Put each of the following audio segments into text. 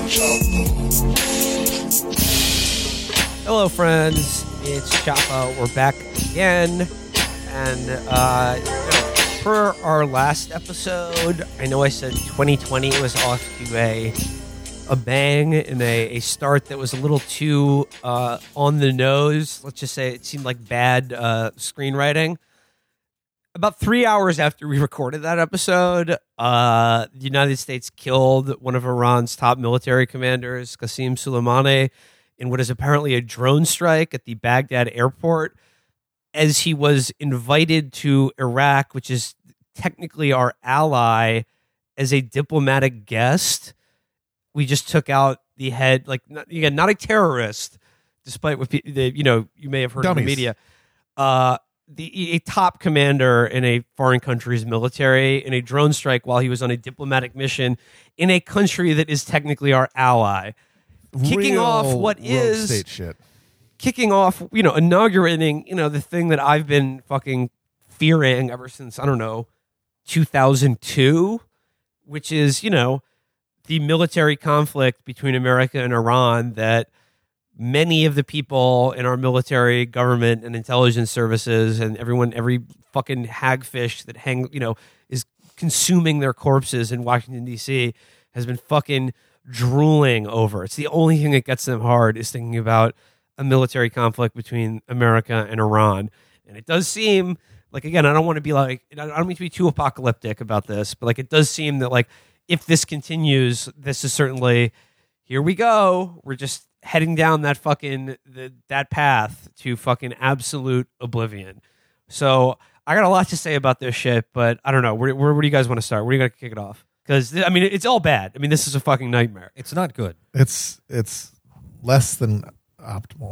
Hello, friends. It's Chapo. We're back again. And for our last episode, I know I said 2020 was off to a bang and a start that was a little too on the nose. Let's just say it seemed like bad screenwriting. About 3 hours after we recorded that episode, the United States killed one of Iran's top military commanders, Qasem Soleimani, in what is apparently a drone strike at the Baghdad airport, as he was invited to Iraq, which is technically our ally, as a diplomatic guest. We just took out the head, like, not a terrorist, despite what you may have heard in the media. A top commander in a foreign country's military in a drone strike while he was on a diplomatic mission in a country that is technically our ally. Kicking off inaugurating, the thing that I've been fucking fearing ever since, 2002, which is, the military conflict between America and Iran that many of the people in our military, government, and intelligence services and every fucking hagfish that is consuming their corpses in Washington, D.C. has been fucking drooling over. It's the only thing that gets them hard is thinking about a military conflict between America and Iran. And it does seem like, again, I don't want to be like, I don't mean to be too apocalyptic about this, but like, it does seem that like, if this continues, this is certainly, here we go. We're just heading down that fucking, that path to fucking absolute oblivion. So I got a lot to say about this shit, but I don't know. Where do you guys want to start? Where are you going to kick it off? Because, it's all bad. This is a fucking nightmare. It's not good. It's less than optimal.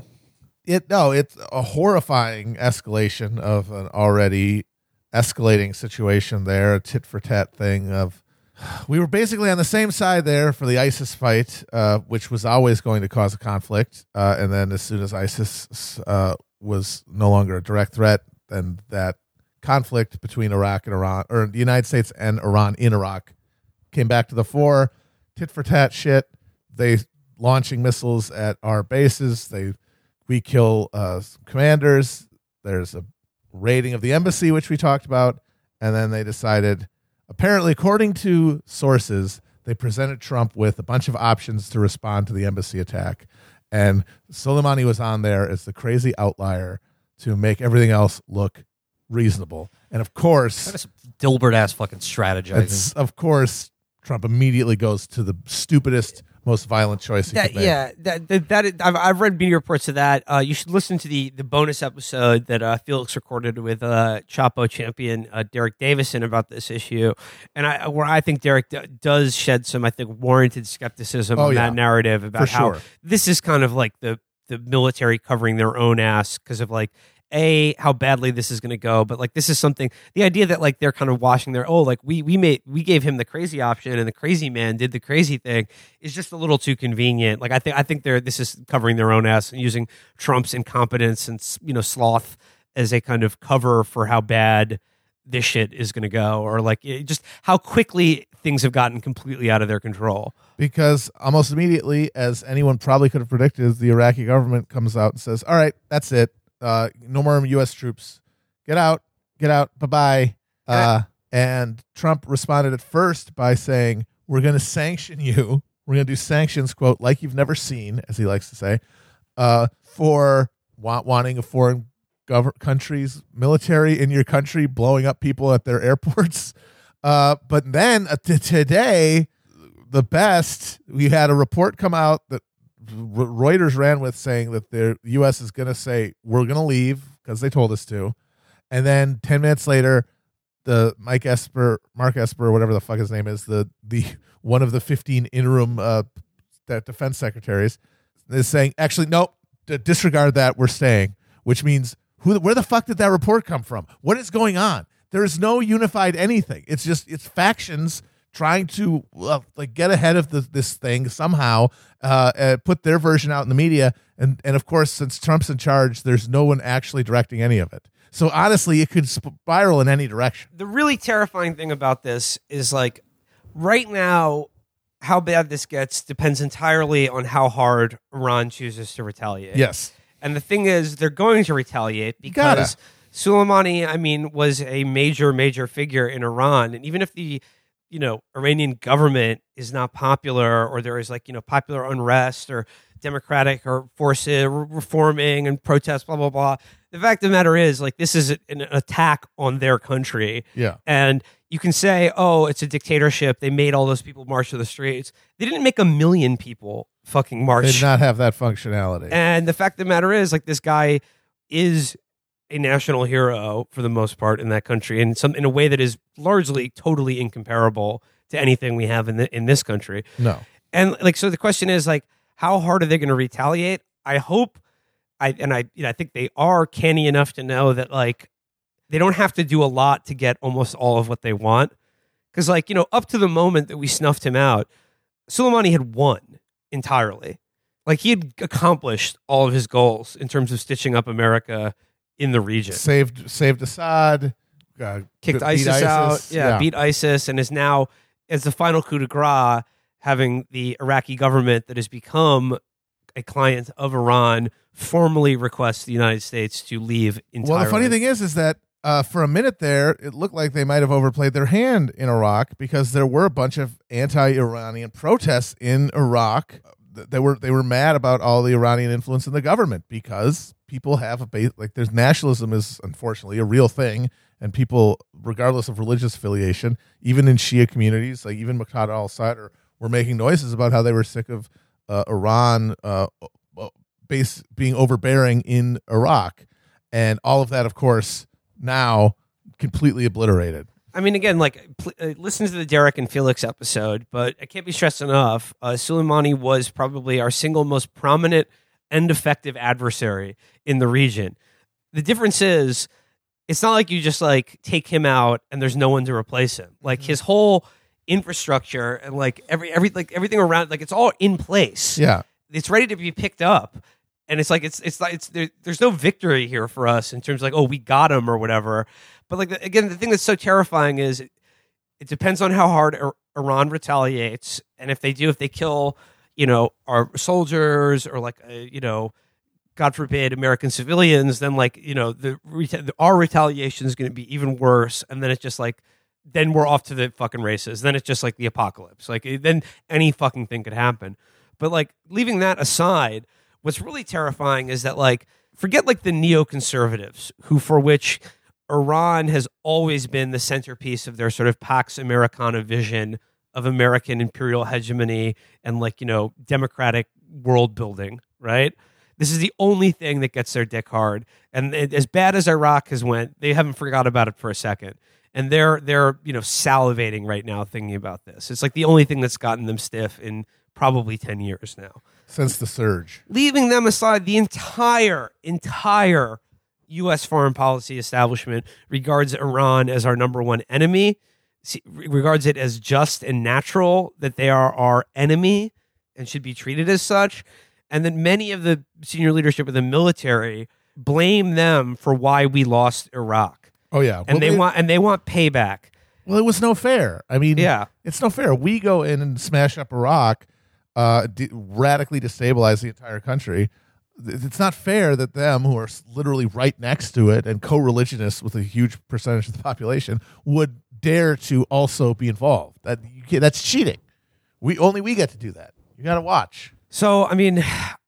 It's a horrifying escalation of an already escalating situation there, a tit-for-tat thing of, we were basically on the same side there for the ISIS fight, which was always going to cause a conflict. And then as soon as ISIS was no longer a direct threat, then that conflict between Iraq and Iran, or the United States and Iran in Iraq, came back to the fore. Tit for tat shit. They launching missiles at our bases. We kill commanders. There's a raiding of the embassy, which we talked about. And then they decided, apparently, according to sources, they presented Trump with a bunch of options to respond to the embassy attack. And Soleimani was on there as the crazy outlier to make everything else look reasonable. And of course, that is Dilbert-ass fucking strategizing. Of course, Trump immediately goes to the stupidest, most violent choice he could make. Yeah, I've read media reports of that. You should listen to the bonus episode that Felix recorded with Chapo champion Derek Davison about this issue, and where I think Derek does shed some, warranted skepticism on that narrative about how this is kind of like the military covering their own ass because of like, how badly this is going to go, but like this is something. The idea that like they're kind of washing their we gave him the crazy option and the crazy man did the crazy thing is just a little too convenient. Like I think this is covering their own ass and using Trump's incompetence and sloth as a kind of cover for how bad this shit is going to go, or like just how quickly things have gotten completely out of their control. Because almost immediately, as anyone probably could have predicted, the Iraqi government comes out and says, "All right, that's it. No more U.S. troops. Get out, bye-bye." And Trump responded at first by saying, "We're going to sanction you. We're going to do sanctions, quote, like you've never seen," as he likes to say, for wanting a foreign country's military in your country, blowing up people at their airports. But then today, we had a report come out that Reuters ran with saying that the U.S. is going to say, we're going to leave because they told us to. And then 10 minutes later, the Mark Esper, whatever the fuck his name is, the one of the 15 interim defense secretaries, is saying, actually, nope, disregard that, we're staying, which means where the fuck did that report come from? What is going on? There is no unified anything. It's factions trying to get ahead of this thing somehow, put their version out in the media. And of course, since Trump's in charge, there's no one actually directing any of it. So honestly, it could spiral in any direction. The really terrifying thing about this is, like, right now, how bad this gets depends entirely on how hard Iran chooses to retaliate. Yes. And the thing is, they're going to retaliate because Soleimani, I mean, was a major figure in Iran. And even if the, Iranian government is not popular, or there is popular unrest or democratic or forces reforming and protests, blah, blah, blah. The fact of the matter is, this is an attack on their country. Yeah. And you can say, oh, it's a dictatorship. They made all those people march to the streets. They didn't make 1 million people fucking march. They did not have that functionality. And the fact of the matter is, this guy is a national hero for the most part in that country, and in a way that is largely totally incomparable to anything we have in this country. No. And so the question is how hard are they going to retaliate? I hope, I think they are canny enough to know that they don't have to do a lot to get almost all of what they want. Because up to the moment that we snuffed him out, Soleimani had won entirely. He had accomplished all of his goals in terms of stitching up America in the region. Saved Assad, kicked ISIS out, beat ISIS, and is now, as the final coup de grace, having the Iraqi government that has become a client of Iran formally request the United States to leave entirely. Well, the funny thing is that for a minute there, it looked like they might have overplayed their hand in Iraq, because there were a bunch of anti-Iranian protests in Iraq. They were mad about all the Iranian influence in the government, because people have a base, there's nationalism is unfortunately a real thing, and people, regardless of religious affiliation, even in Shia communities, even Muqtada al-Sadr, were making noises about how they were sick of Iran base being overbearing in Iraq, and all of that, of course, now completely obliterated. I mean, again, listen to the Derek and Felix episode, but it can't be stressed enough. Soleimani was probably our single most prominent and effective adversary in the region. The difference is, it's not like you just take him out and there's no one to replace him. His whole infrastructure and everything around, it's all in place. Yeah, it's ready to be picked up. And there's no victory here for us in terms of oh, we got him or whatever. But again, the thing that's so terrifying is it depends on how hard Iran retaliates, and if they kill our soldiers or God forbid American civilians, then our retaliation is going to be even worse, and then it's just then we're off to the fucking races. Then it's just the apocalypse. Then any fucking thing could happen. But leaving that aside, what's really terrifying is that forget the neoconservatives for which Iran has always been the centerpiece of their sort of Pax Americana vision of American imperial hegemony and democratic world building, right? This is the only thing that gets their dick hard. And as bad as Iraq has went, they haven't forgot about it for a second. And they're salivating right now thinking about this. It's the only thing that's gotten them stiff in probably 10 years now. Since the surge. Leaving them aside, the entire U.S. foreign policy establishment regards Iran as our number one enemy, regards it as just and natural that they are our enemy and should be treated as such. And then many of the senior leadership of the military blame them for why we lost Iraq. Oh yeah, and they want payback. Well, it was no fair. I mean, yeah, it's no fair. We go in and smash up Iraq, radically destabilize the entire country. It's not fair that them, who are literally right next to it and co-religionists with a huge percentage of the population, would dare to also be involved. That's cheating. We get to do that. You got to watch. So, I mean,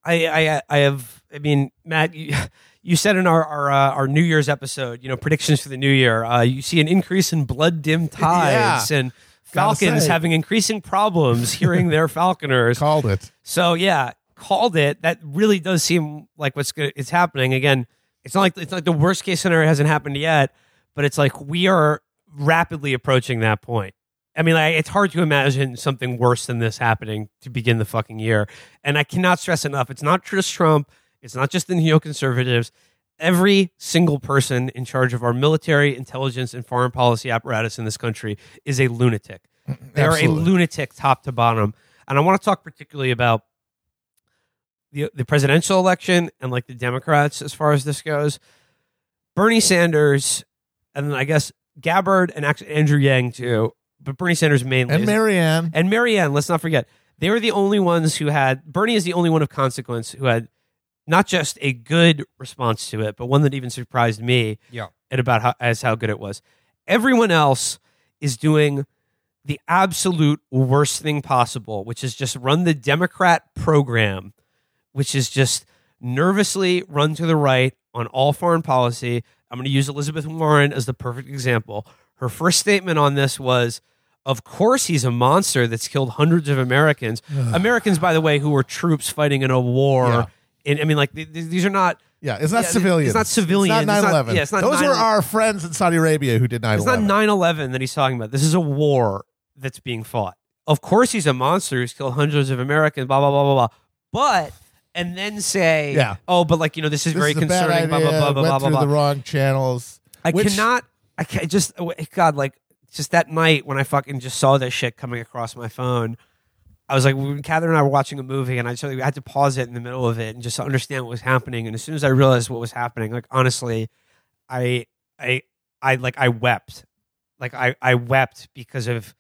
Matt, you said in our New Year's episode, predictions for the new year, you see an increase in blood-dimmed tides and Falcons having increasing problems hearing their falconers. Called it. So, yeah, called it. That really does seem like it's happening. Again, it's not like the worst case scenario hasn't happened yet, but it's we are rapidly approaching that point. I mean, it's hard to imagine something worse than this happening to begin the fucking year. And I cannot stress enough, it's not just Trump, it's not just the neoconservatives. Every single person in charge of our military, intelligence, and foreign policy apparatus in this country is a lunatic. They are a lunatic top to bottom. And I want to talk particularly about the presidential election and the Democrats as far as this goes. Bernie Sanders, and then I guess Gabbard and actually Andrew Yang too, but Bernie Sanders mainly. And Marianne. And Marianne, let's not forget. They were the only ones who had, Bernie is the only one of consequence who had not just a good response to it, but one that even surprised me at about how good it was. Everyone else is doing the absolute worst thing possible, which is just run the Democrat program, which is just nervously run to the right on all foreign policy. I'm going to use Elizabeth Warren as the perfect example. Her first statement on this was, of course he's a monster that's killed hundreds of Americans. Americans, by the way, who were troops fighting in a war. I mean, like, these are not... Yeah, it's not civilians. It's not civilians. It's not 9/11. It's not Those were our friends in Saudi Arabia who did 9/11. It's not 9/11 that he's talking about. This is a war that's being fought. Of course he's a monster who's killed hundreds of Americans, blah, blah, blah, blah, blah. But... And then say, but like, this is very concerning, blah, blah, blah, blah, blah, blah, blah. the wrong channels. I can't just, God, like, just that night when I fucking just saw this shit coming across my phone, I was like, Catherine and I were watching a movie, and I had to pause it in the middle of it and just understand what was happening. And as soon as I realized what was happening, like, honestly, I wept. Like, I wept because of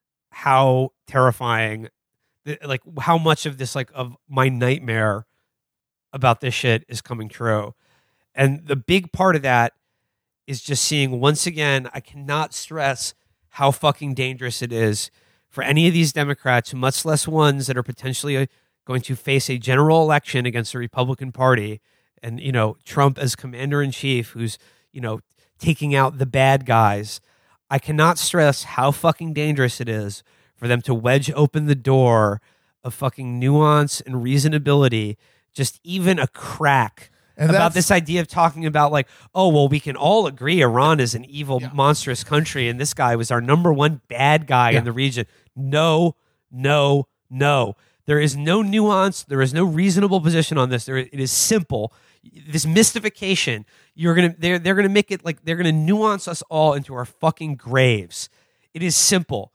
how terrifying, like, how much of this, like, of my nightmare about this shit is coming true. And the big part of that is just seeing, once again, I cannot stress how fucking dangerous it is for any of these Democrats, much less ones that are potentially going to face a general election against the Republican Party. And, Trump as commander-in-chief, who's, taking out the bad guys. I cannot stress how fucking dangerous it is for them to wedge open the door of fucking nuance and reasonability, just even a crack, and about this idea of talking about, like, oh, well, we can all agree Iran is an evil, monstrous country, and this guy was our number one bad guy in the region. No, no, no. There is no nuance. There is no reasonable position on this. It is simple. This mystification, they're gonna make it like they're gonna nuance us all into our fucking graves. It is simple.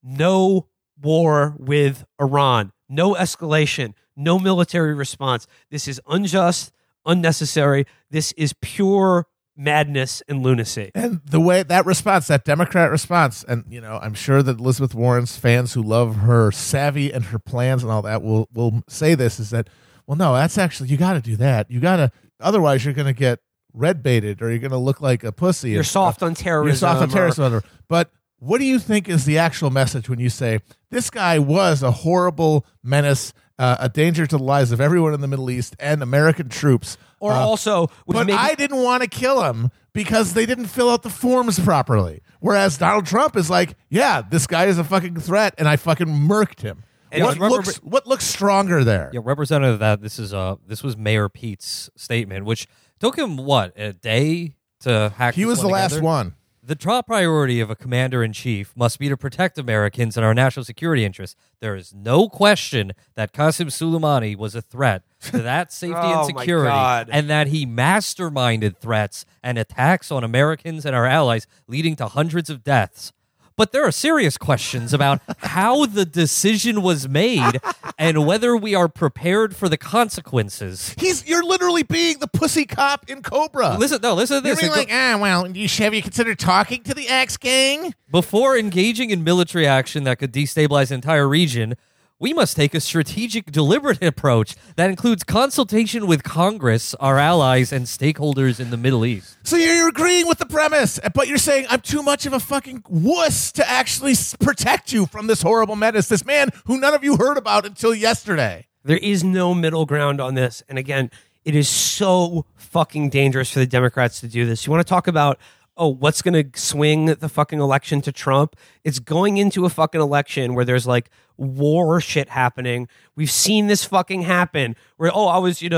No war with Iran. No escalation. No military response. This is unjust, unnecessary. This is pure madness and lunacy. And the way that response, that Democrat response, and I'm sure that Elizabeth Warren's fans who love her savvy and her plans and all that will say this, is that, well, no, that's actually, you got to do that. You got to, otherwise you're going to get red baited, or you're going to look like a pussy. You're soft on terrorism. You're soft on terrorism. But what do you think is the actual message when you say, this guy was a horrible menace, a danger to the lives of everyone in the Middle East and American troops? Or also, but I didn't want to kill him because they didn't fill out the forms properly. Whereas Donald Trump is like, yeah, this guy is a fucking threat, and I fucking murked him. And what looks stronger there? Yeah, Representative, this was Mayor Pete's statement, which took him a day to hack. He was the last one. The top priority of a commander-in-chief must be to protect Americans and our national security interests. There is no question that Qasem Soleimani was a threat to that safety and security, and that he masterminded threats and attacks on Americans and our allies, leading to hundreds of deaths. But there are serious questions about how the decision was made and whether we are prepared for the consequences. You're literally being the pussy cop in Cobra. Listen to this. You're being like, have you considered talking to the Axe gang? Before engaging in military action that could destabilize the entire region, we must take a strategic, deliberate approach that includes consultation with Congress, our allies, and stakeholders in the Middle East. So you're agreeing with the premise, but you're saying I'm too much of a fucking wuss to actually protect you from this horrible menace, this man who none of you heard about until yesterday. There is no middle ground on this. And again, it is so fucking dangerous for the Democrats to do this. You want to talk about, what's going to swing the fucking election to Trump? It's going into a fucking election where there's like war shit happening. We've seen this fucking happen where, I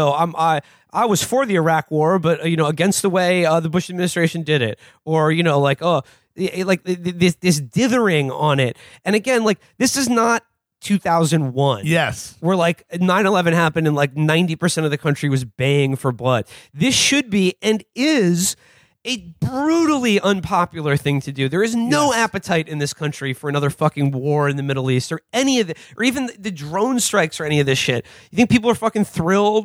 was for the Iraq war, but, against the way the Bush administration did it. Or, this dithering on it. And again, like, this is not 2001. Yes. Where like 9/11 happened and like 90% of the country was baying for blood. This should be and is a brutally unpopular thing to do. There is no appetite in this country for another fucking war in the Middle East or any of the, or even the drone strikes or any of this shit. You think people are fucking thrilled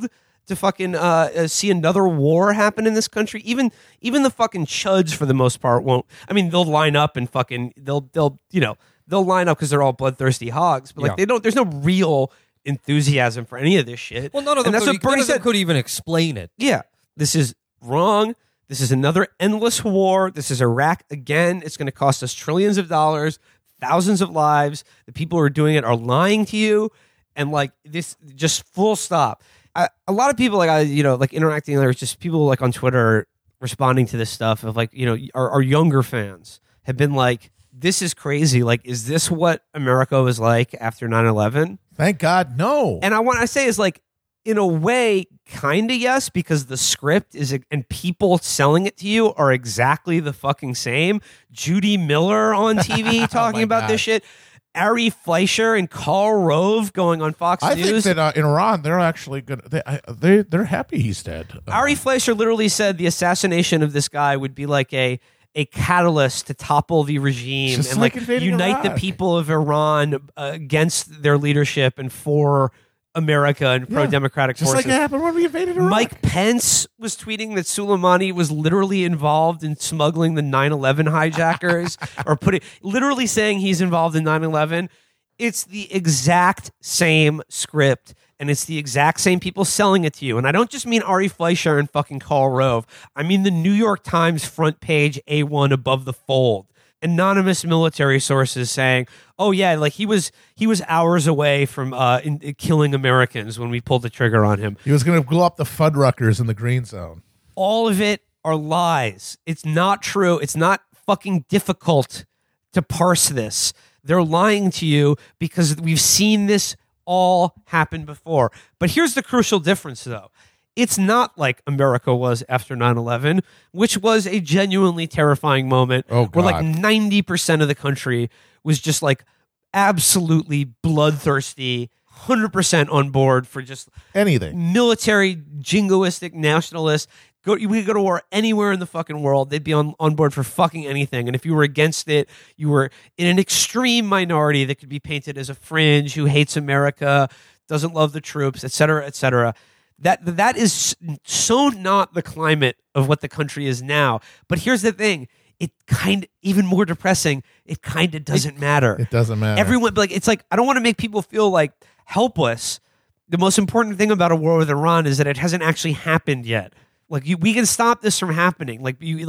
to fucking see another war happen in this country. Even the fucking chuds for the most part won't. I mean, they'll line up and fucking they'll line up because they're all bloodthirsty hogs. But like they don't. There's no real enthusiasm for any of this shit. Well, none of them could even explain it. Yeah, this is wrong. This is another endless war. This is Iraq again. It's going to cost us trillions of dollars, thousands of lives. The people who are doing it are lying to you, and like this, just full stop. A lot of people like interacting. There's just people like on Twitter responding to this stuff of like our younger fans have been like, this is crazy. Like, is this what America was like after 9/11? Thank God, no. And I want to say is like, in a way, kind of yes, because the script is, and people selling it to you are exactly the fucking same. Judy Miller on TV talking about this shit. Ari Fleischer and Karl Rove going on Fox News. I think that in Iran, they're actually good. They're happy he's dead. Ari Fleischer literally said the assassination of this guy would be like a catalyst to topple the regime just and like unite the people of Iran against their leadership and for America and pro-democratic forces. Just like it happened when we invaded Iraq. Mike Pence was tweeting that Soleimani was literally involved in smuggling the 9/11 hijackers or literally saying he's involved in 9/11. It's the exact same script and it's the exact same people selling it to you. And I don't just mean Ari Fleischer and fucking Karl Rove. I mean the New York Times front page A1 above the fold. Anonymous military sources saying, "Oh yeah, like he was hours away from killing Americans when we pulled the trigger on him. He was going to blow up the Fuddruckers in the Green Zone." All of it are lies. It's not true. It's not fucking difficult to parse this. They're lying to you because we've seen this all happen before. But here's the crucial difference, though. It's not like America was after 9/11, which was a genuinely terrifying moment where like 90% of the country was just like absolutely bloodthirsty, 100% on board for just anything. Military, jingoistic nationalists. We could go to war anywhere in the fucking world. They'd be on board for fucking anything. And if you were against it, you were in an extreme minority that could be painted as a fringe who hates America, doesn't love the troops, et cetera, et cetera. That is so not the climate of what the country is now. But here's the thing. It even more depressing, it kind of doesn't matter. It doesn't matter. Everyone, like, it's like, I don't want to make people feel like helpless. The most important thing about a war with Iran is that it hasn't actually happened yet. Like, we can stop this from happening.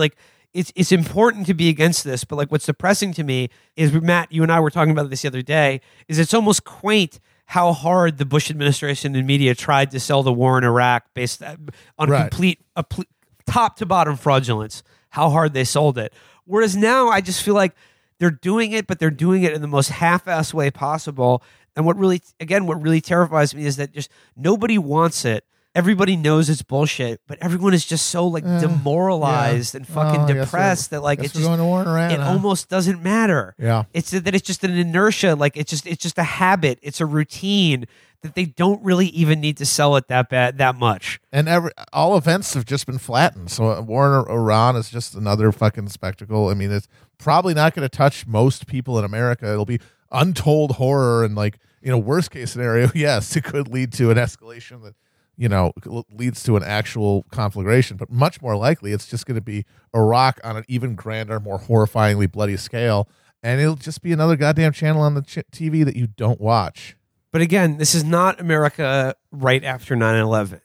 It's important to be against this. But like, what's depressing to me is, Matt, you and I were talking about this the other day, is it's almost quaint how hard the Bush administration and media tried to sell the war in Iraq based on complete top to bottom fraudulence, how hard they sold it. Whereas now I just feel like they're doing it, but they're doing it in the most half-ass way possible. And what really terrifies me is that just nobody wants it. Everybody knows it's bullshit, but everyone is just so like demoralized and fucking depressed that like it's just going to war in Iran, it almost doesn't matter. Yeah, it's that it's just an inertia, like it's just a habit, it's a routine that they don't really even need to sell it that much. And all events have just been flattened. So a war in Iran is just another fucking spectacle. I mean, it's probably not going to touch most people in America. It'll be untold horror and like, worst case scenario, yes, it could lead to an escalation that leads to an actual conflagration, but much more likely it's just going to be Iraq on an even grander, more horrifyingly bloody scale, and it'll just be another goddamn channel on the TV that you don't watch. But again, this is not America right after 9/11.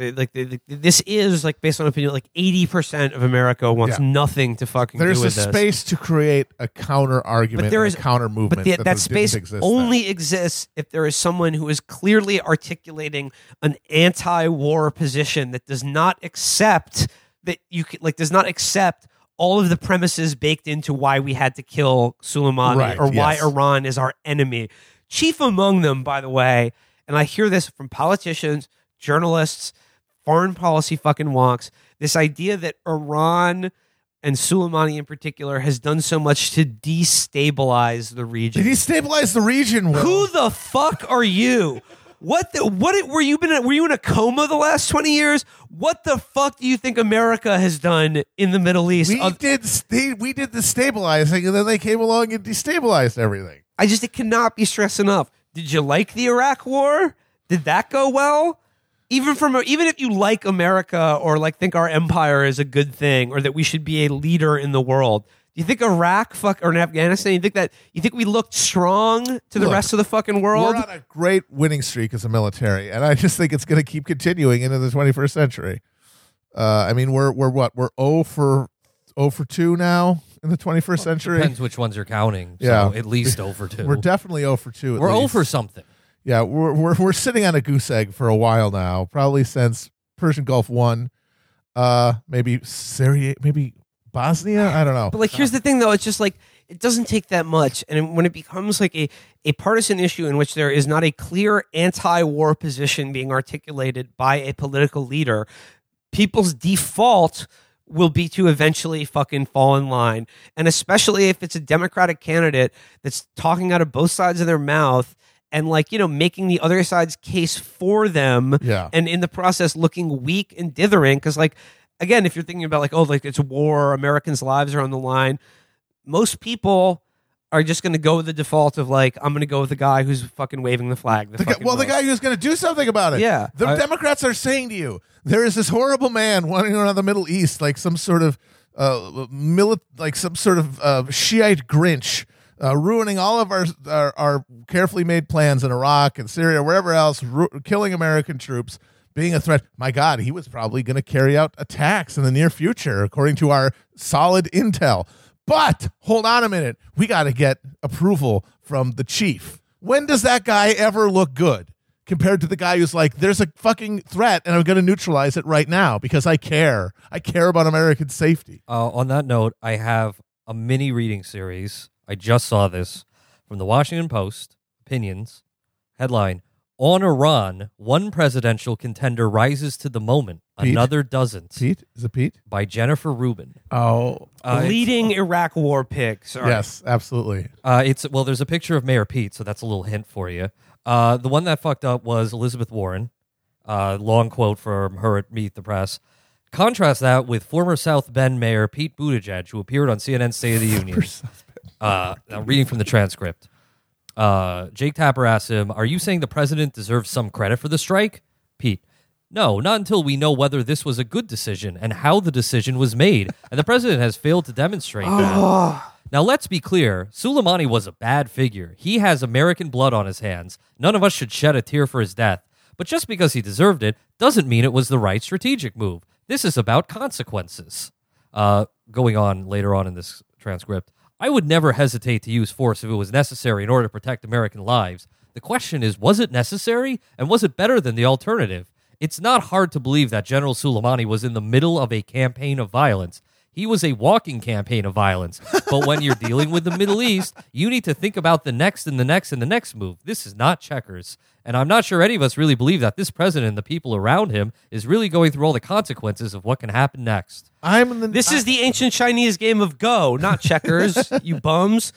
This is like, based on opinion, like 80% of America wants nothing to fucking do with this. There's a space to create a counter argument, a counter movement. But that space only exists if there is someone who is clearly articulating an anti-war position that does not accept all of the premises baked into why we had to kill Soleimani why Iran is our enemy. Chief among them, by the way, and I hear this from politicians, journalists, foreign policy fucking wonks, this idea that Iran and Soleimani in particular has done so much to destabilize the region. Destabilize the region, Will. Who the fuck are you? What were you in a coma the last 20 years? What the fuck do you think America has done in the Middle East? We did the stabilizing, and then they came along and destabilized everything. It cannot be stressed enough. Did you like the Iraq war? Did that go well? even if you like America or like think our empire is a good thing or that we should be a leader in the world, do you think Iraq or in Afghanistan, you think we looked strong to the rest of the fucking world? We're on a great winning streak as a military, and I just think it's going to keep continuing into the 21st century. I mean, we're what? We're 0 for 2 now in the 21st century. Depends which ones you're counting. So Yeah. at least 0 for 2. We're definitely 0 for 2. We're 0 for something. Yeah, we're sitting on a goose egg for a while now, probably since Persian Gulf 1. Maybe Syria, maybe Bosnia. I don't know. But like, here's the thing, though. It's just like it doesn't take that much, and when it becomes like a partisan issue in which there is not a clear anti-war position being articulated by a political leader, people's default will be to eventually fucking fall in line. And especially if it's a Democratic candidate that's talking out of both sides of their mouth and like, you know, making the other side's case for them. Yeah. And in the process looking weak and dithering. Because like, again, if you're thinking about like, oh, like it's war, Americans' lives are on the line. Most people are just going to go with the default of like, I'm going to go with the guy who's fucking waving the flag. The guy who's going to do something about it. Yeah. The Democrats are saying to you, there is this horrible man wandering around the Middle East like some sort of Shiite Grinch, ruining all of our carefully made plans in Iraq and Syria, wherever else, killing American troops, being a threat. My God, he was probably going to carry out attacks in the near future, according to our solid intel. But hold on a minute. We got to get approval from the chief. When does that guy ever look good compared to the guy who's like, there's a fucking threat and I'm going to neutralize it right now because I care. I care about American safety. On that note, I have a mini reading series. I just saw this from the Washington Post, Opinions, headline, On Iran, one presidential contender rises to the moment, Pete? another doesn't. Pete? Is it Pete? By Jennifer Rubin. Oh. Leading Iraq war pick. Sorry. Yes, absolutely. There's a picture of Mayor Pete, so that's a little hint for you. The one that fucked up was Elizabeth Warren. Long quote from her at Meet the Press. Contrast that with former South Bend Mayor Pete Buttigieg, who appeared on CNN's State of the Union. I'm reading from the transcript. Jake Tapper asked him, "Are you saying the president deserves some credit for the strike?" Pete, "No, not until we know whether this was a good decision and how the decision was made. And the president has failed to demonstrate that." Now, let's be clear. Soleimani was a bad figure. He has American blood on his hands. None of us should shed a tear for his death. But just because he deserved it doesn't mean it was the right strategic move. This is about consequences. Going on later on in this transcript, I would never hesitate to use force if it was necessary in order to protect American lives. The question is, was it necessary? And was it better than the alternative? It's not hard to believe that General Soleimani was in the middle of a campaign of violence. He was a walking campaign of violence. But when you're dealing with the Middle East, you need to think about the next and the next and the next move. This is not checkers. And I'm not sure any of us really believe that this president and the people around him is really going through all the consequences of what can happen next. This is the ancient Chinese game of Go, not checkers, you bums.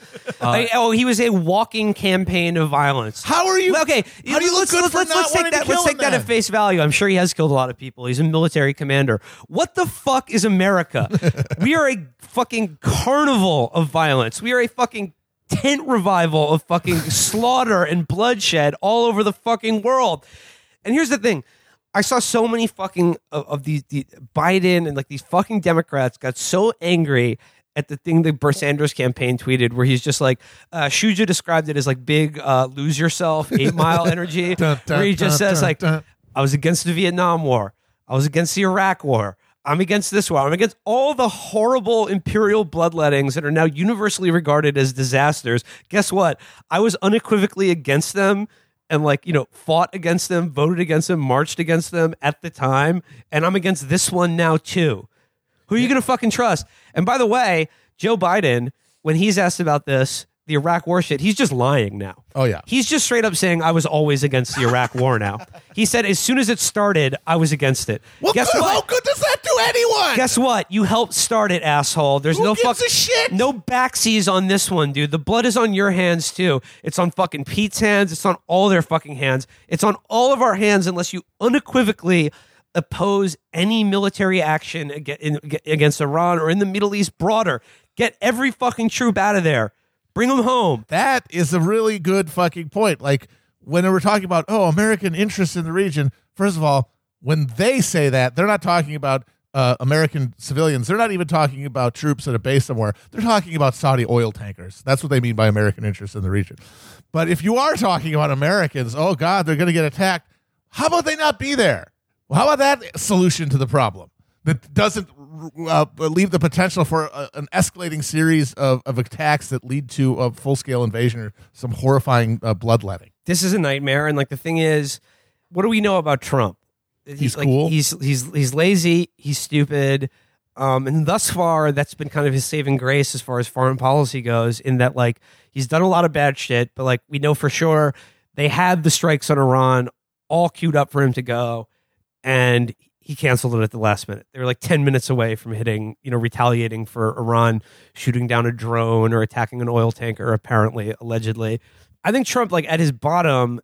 He was a walking campaign of violence. How are you? Okay, how do you look good for not wanting to kill Let's take that at face value. I'm sure he has killed a lot of people. He's a military commander. What the fuck is America? We are a fucking carnival of violence. We are a fucking tent revival of fucking slaughter and bloodshed all over the fucking world. And here's the thing. I saw so many fucking of these Biden and like these fucking Democrats got so angry at the thing that Bernie Sanders campaign tweeted where he's just like, Shuja described it as like big lose yourself 8 Mile energy, where he just says like, I was against the Vietnam War. I was against the Iraq War. I'm against this war. I'm against all the horrible imperial bloodlettings that are now universally regarded as disasters. Guess what? I was unequivocally against them and like, you know, fought against them, voted against them, marched against them at the time. And I'm against this one now too. Who are you going to fucking trust? And by the way, Joe Biden, when he's asked about this, the Iraq war shit, he's just lying now. Oh, yeah. He's just straight up saying, I was always against the Iraq war now. He said, as soon as it started, I was against it. Well, guess what? How good does that do anyone? Guess what? You helped start it, asshole. There's Who no gives a shit? No backsies on this one, dude. The blood is on your hands, too. It's on fucking Pete's hands. It's on all their fucking hands. It's on all of our hands unless you unequivocally oppose any military action against Iran or in the Middle East broader. Get every fucking troop out of there. Bring them home. That is a really good fucking point. Like, when we're talking about, American interest in the region, first of all, when they say that, they're not talking about American civilians. They're not even talking about troops at a base somewhere. They're talking about Saudi oil tankers. That's what they mean by American interests in the region. But if you are talking about Americans, oh God, they're going to get attacked. How about they not be there? Well, how about that solution to the problem that doesn't leave the potential for an escalating series of attacks that lead to a full-scale invasion or some horrifying bloodletting? This is a nightmare. And like the thing is, what do we know about Trump? He's cool. He's lazy. He's stupid. And thus far, that's been kind of his saving grace as far as foreign policy goes, in that like he's done a lot of bad shit, but like we know for sure they had the strikes on Iran all queued up for him to go, and he canceled it at the last minute. They were like 10 minutes away from hitting, retaliating for Iran shooting down a drone or attacking an oil tanker, apparently, allegedly. I think Trump, like at his bottom,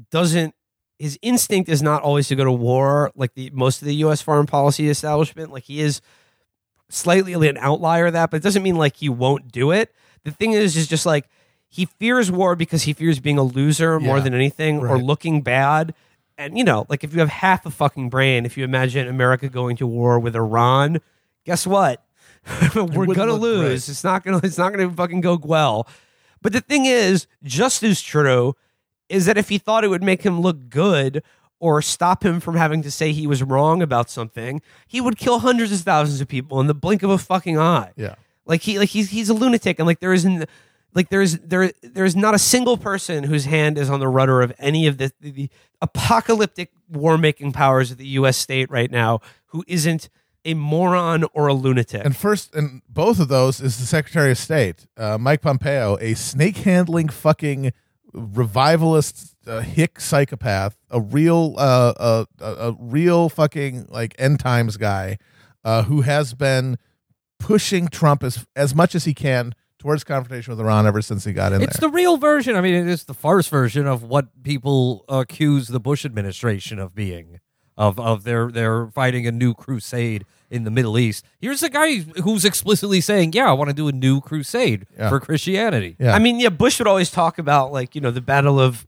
his instinct is not always to go to war like most of the U.S. foreign policy establishment. Like he is slightly an outlier of that, but it doesn't mean like he won't do it. The thing is just like he fears war because he fears being a loser more than anything, or looking bad. And, like if you have half a fucking brain, if you imagine America going to war with Iran, guess what? We're going to lose. Great. It's not going to fucking go well. But the thing is, just as true is that if he thought it would make him look good or stop him from having to say he was wrong about something, he would kill hundreds of thousands of people in the blink of a fucking eye. Yeah. He's a lunatic, and like there is not a single person whose hand is on the rudder of any of the apocalyptic war-making powers of the U.S. state right now who isn't a moron or a lunatic. And both of those is the Secretary of State, Mike Pompeo, a snake-handling fucking revivalist hick psychopath, a real fucking like end times guy who has been pushing Trump as much as he can towards confrontation with Iran ever since he got in there. It's the real version. I mean, it is the farce version of what people accuse the Bush administration of being, of they're fighting a new crusade in the Middle East. Here's a guy who's explicitly saying, yeah, I want to do a new crusade for Christianity. Yeah. I mean, Bush would always talk about like, the battle of,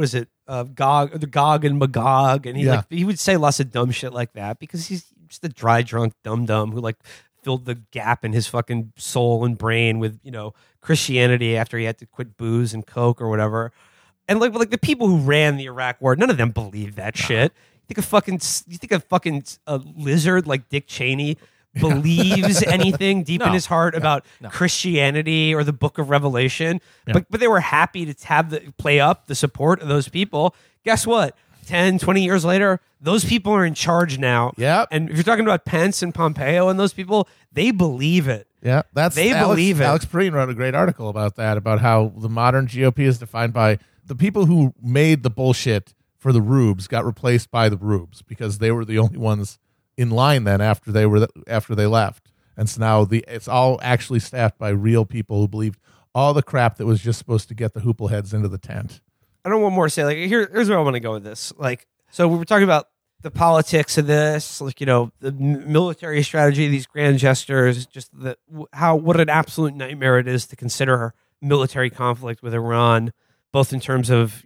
Gog and Magog. And he would say lots of dumb shit like that because he's just a dry, drunk dum-dum who like filled the gap in his fucking soul and brain with, Christianity after he had to quit booze and coke or whatever. And like the people who ran the Iraq war, none of them believed that shit. You think a fucking lizard like Dick Cheney believes anything deep in his heart about Christianity or the Book of Revelation? Yeah. But they were happy to play up the support of those people. Guess what? 10, 20 years later, those people are in charge now. Yeah. And if you're talking about Pence and Pompeo and those people, they believe it. Yeah, believe it. Alex Perrine wrote a great article about that, about how the modern GOP is defined by the people who made the bullshit for the rubes got replaced by the rubes because they were the only ones in line then after they left. And so now it's all actually staffed by real people who believed all the crap that was just supposed to get the hoople heads into the tent. I don't want more to say. Like, here's where I want to go with this. Like, so we were talking about the politics of this, like, the military strategy, these grand gestures, just what an absolute nightmare it is to consider military conflict with Iran, both in terms of,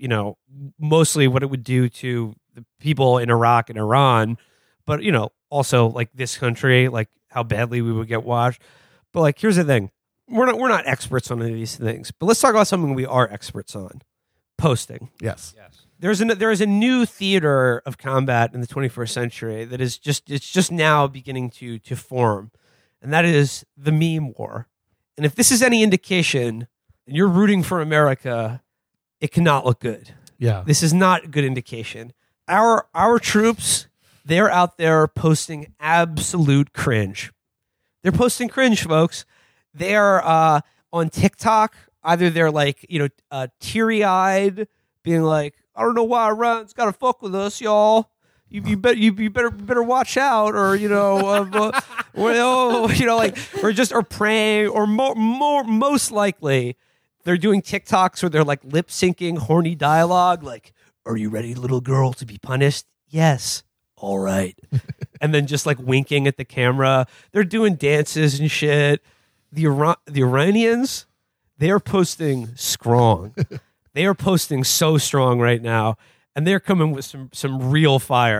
mostly what it would do to the people in Iraq and Iran, but, also like this country, like how badly we would get watched. But like, here's the thing. We're not experts on any of these things, but let's talk about something we are experts on. Posting. Yes. There is a new theater of combat in the 21st century that is just now beginning to form, and that is the meme war. And if this is any indication, and you're rooting for America, it cannot look good. Yeah. This is not a good indication. Our troops, they're out there posting absolute cringe. They're posting cringe, folks. They are on TikTok. Either they're like, teary-eyed, being like, I don't know why Iran's got to fuck with us, y'all. You better watch out, or or praying, or most likely they're doing TikToks where they're like lip syncing horny dialogue, like, "Are you ready, little girl, to be punished?" Yes. All right. And then just like winking at the camera. They're doing dances and shit. The Iranians, they are posting strong. They are posting so strong right now, and they're coming with some real fire.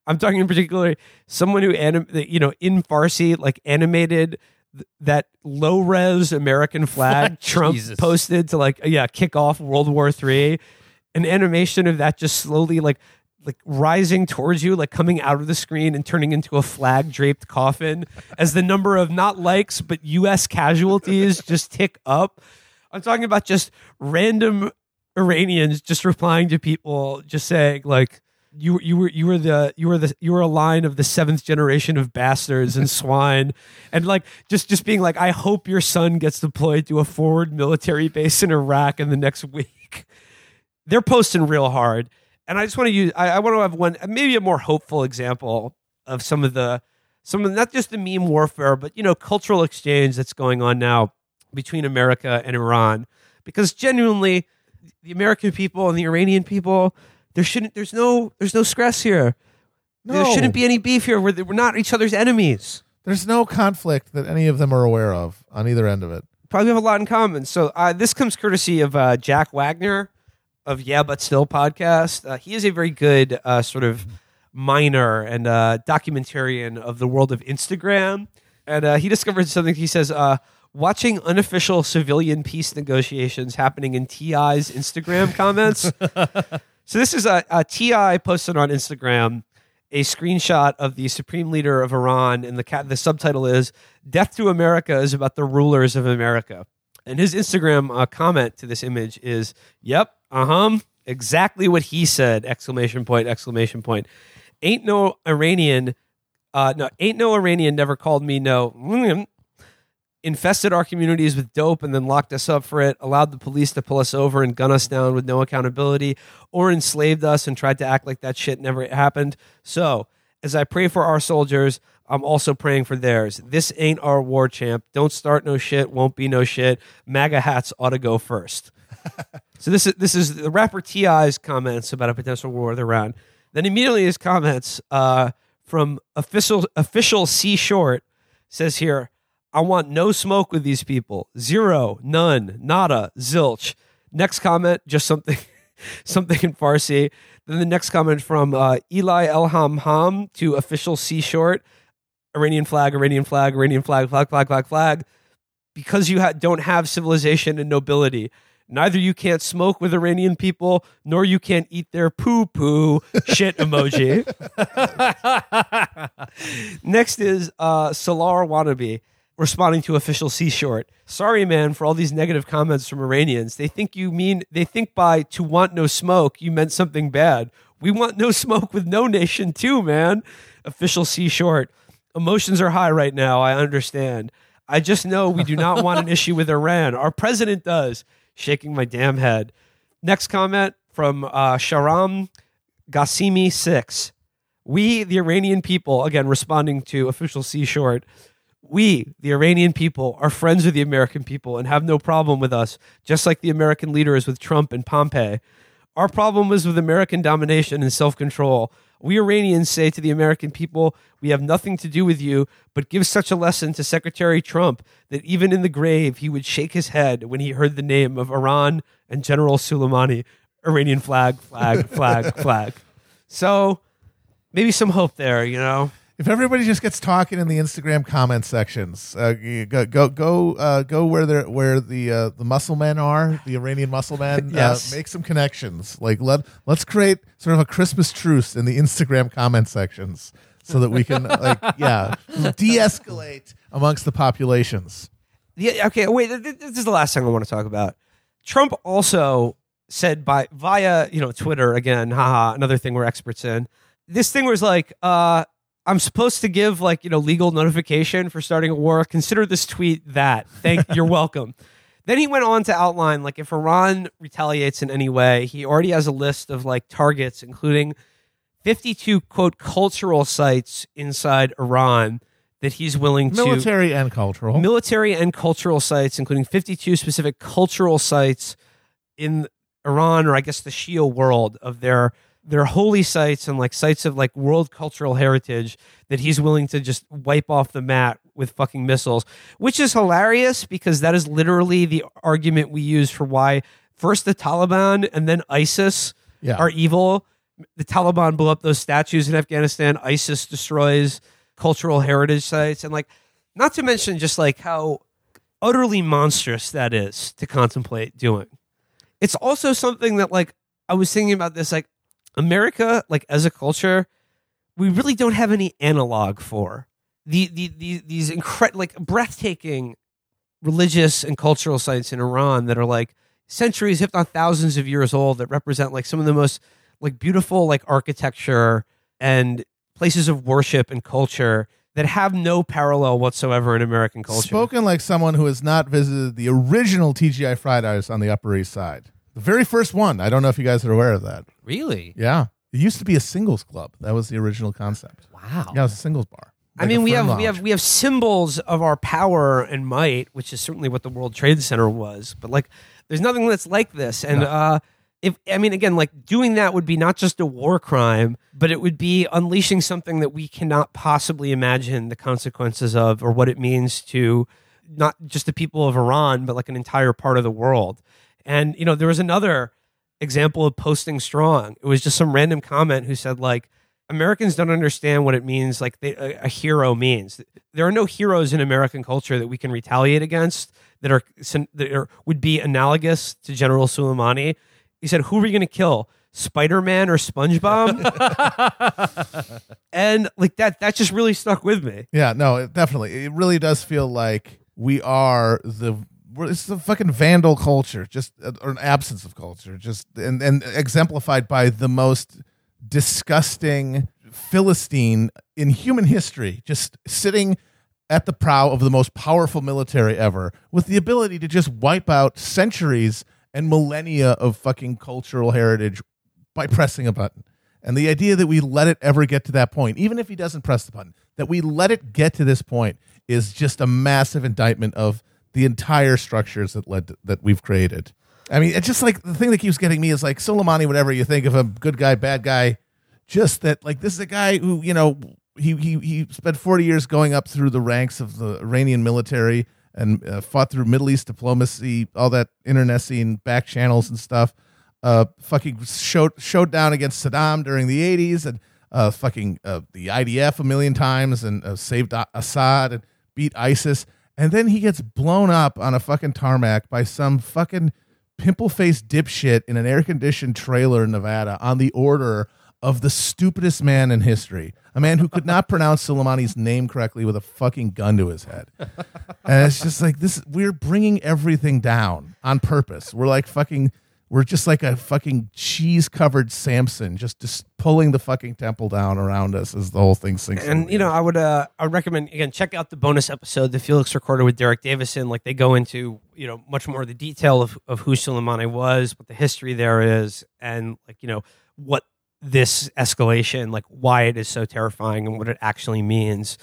I'm talking in particular someone who in Farsi like animated that low res American flag Trump posted to kick off World War III. An animation of that just slowly like rising towards you, like coming out of the screen and turning into a flag draped coffin as the number of not likes but U.S. casualties just tick up. I'm talking about just random Iranians just replying to people, just saying like you were a line of the 7th generation of bastards and swine, and like just being like, I hope your son gets deployed to a forward military base in Iraq in the next week. They're posting real hard. And I just want to use, I want to have one, maybe a more hopeful example of some of not just the meme warfare, but, cultural exchange that's going on now between America and Iran. Because genuinely, the American people and the Iranian people, there's no stress here. No. There shouldn't be any beef here. We're not each other's enemies. There's no conflict that any of them are aware of on either end of it. Probably have a lot in common. So this comes courtesy of Jack Wagner of Yeah But Still podcast. He is a very good sort of miner and documentarian of the world of Instagram. And he discovered something. He says, watching unofficial civilian peace negotiations happening in T.I.'s Instagram comments. So this is T.I. posted on Instagram a screenshot of the supreme leader of Iran, and the subtitle is, "Death to America is about the rulers of America." And his Instagram comment to this image is, "Yep, exactly what he said, !" Ain't no Iranian never called me no. Infested our communities with dope and then locked us up for it, allowed the police to pull us over and gun us down with no accountability, or enslaved us and tried to act like that shit never happened. So, as I pray for our soldiers, I'm also praying for theirs. This ain't our war, champ. Don't start no shit, won't be no shit. MAGA hats ought to go first. So this is the rapper T.I.'s comments about a potential war with Iran. Then immediately his comments from official C Short says here, "I want no smoke with these people. Zero, none, nada, zilch." Next comment, just something in Farsi. Then the next comment from Eli Elham to official C Short, Iranian flag, Iranian flag, Iranian flag, flag, flag, flag, flag. Because you don't have civilization and nobility. Neither you can't smoke with Iranian people, nor you can't eat their poo-poo shit emoji. Next is Salar Wannabe responding to official C Short. "Sorry, man, for all these negative comments from Iranians. They think by to want no smoke, you meant something bad. We want no smoke with no nation too, man." Official C Short. "Emotions are high right now. I understand. I just know we do not want an issue with Iran. Our president does." Shaking my damn head. Next comment from Sharam Ghassemi 6. "We, the Iranian people," again responding to official C Short, "we, the Iranian people, are friends with the American people and have no problem with us, just like the American leaders with Trump and Pompeo. Our problem is with American domination and self-control. We Iranians say to the American people, we have nothing to do with you, but give such a lesson to Secretary Trump that even in the grave he would shake his head when he heard the name of Iran and General Soleimani. Iranian flag, flag, flag, flag." So maybe some hope there, If everybody just gets talking in the Instagram comment sections, go where the muscle men are, the Iranian muscle men. Yes. Make some connections. Like let's create sort of a Christmas truce in the Instagram comment sections so that we can de-escalate amongst the populations. Yeah. Okay. Wait. This is the last thing I want to talk about. Trump also said via Twitter again. Haha. Another thing we're experts in. This thing was like. I'm supposed to give legal notification for starting a war. Consider this tweet that. You're welcome. Then he went on to outline if Iran retaliates in any way, he already has a list of targets, including 52 quote cultural sites inside Iran that he's willing military and cultural sites, including 52 specific cultural sites in Iran, or I guess the Shia world, of their holy sites and sites of world cultural heritage that he's willing to just wipe off the mat with fucking missiles, which is hilarious because that is literally the argument we use for why first the Taliban and then ISIS are evil. the Taliban blew up those statues in Afghanistan. ISIS destroys cultural heritage sites. And like, not to mention just like how utterly monstrous that is to contemplate doing. It's also something that like, I was thinking about this, like America, like as a culture, we really don't have any analog for these like breathtaking religious and cultural sites in Iran that are like centuries, if not thousands of years old, that represent like some of the most like beautiful like architecture and places of worship and culture that have no parallel whatsoever in American culture. Spoken like someone who has not visited the original TGI Fridays on the Upper East Side. The very first one. I don't know if you guys are aware of that. Really? Yeah. It used to be a singles club. That was the original concept. Wow. Yeah, it was a singles bar. I mean, we have symbols of our power and might, which is certainly what the World Trade Center was. But like, there's nothing that's like this. And again, like doing that would be not just a war crime, but it would be unleashing something that we cannot possibly imagine the consequences of, or what it means to not just the people of Iran, but like an entire part of the world. And there was another example of posting strong. It was just some random comment who said like, Americans don't understand what it means, like a hero means. There are no heroes in American culture that we can retaliate against that would be analogous to General Soleimani. He said, who are we going to kill? Spider-Man or SpongeBob? And like that just really stuck with me. Yeah, no, definitely. It really does feel like we are it's the fucking vandal culture, just or an absence of culture, just and exemplified by the most disgusting Philistine in human history, just sitting at the prow of the most powerful military ever with the ability to just wipe out centuries and millennia of fucking cultural heritage by pressing a button. And the idea that we let it ever get to that point, even if he doesn't press the button, that we let it get to this point is just a massive indictment of the entire structures that we've created. I mean, it's just like the thing that keeps getting me is like Soleimani, whatever you think of him, good guy, bad guy, just that like this is a guy who, he spent 40 years going up through the ranks of the Iranian military and fought through Middle East diplomacy, all that internecine back channels and stuff. Fucking showed down against Saddam during the 80s and the IDF a million times and saved Assad and beat ISIS. And then he gets blown up on a fucking tarmac by some fucking pimple-faced dipshit in an air-conditioned trailer in Nevada on the order of the stupidest man in history. A man who could not pronounce Soleimani's name correctly with a fucking gun to his head. And it's just like this, we're bringing everything down on purpose. We're just like a fucking cheese-covered Samson, just pulling the fucking temple down around us as the whole thing sinks. And, I would recommend, again, check out the bonus episode that Felix recorded with Derek Davison. Like, they go into, much more of the detail of who Soleimani was, what the history there is, and, like, what this escalation, like, why it is so terrifying and what it actually means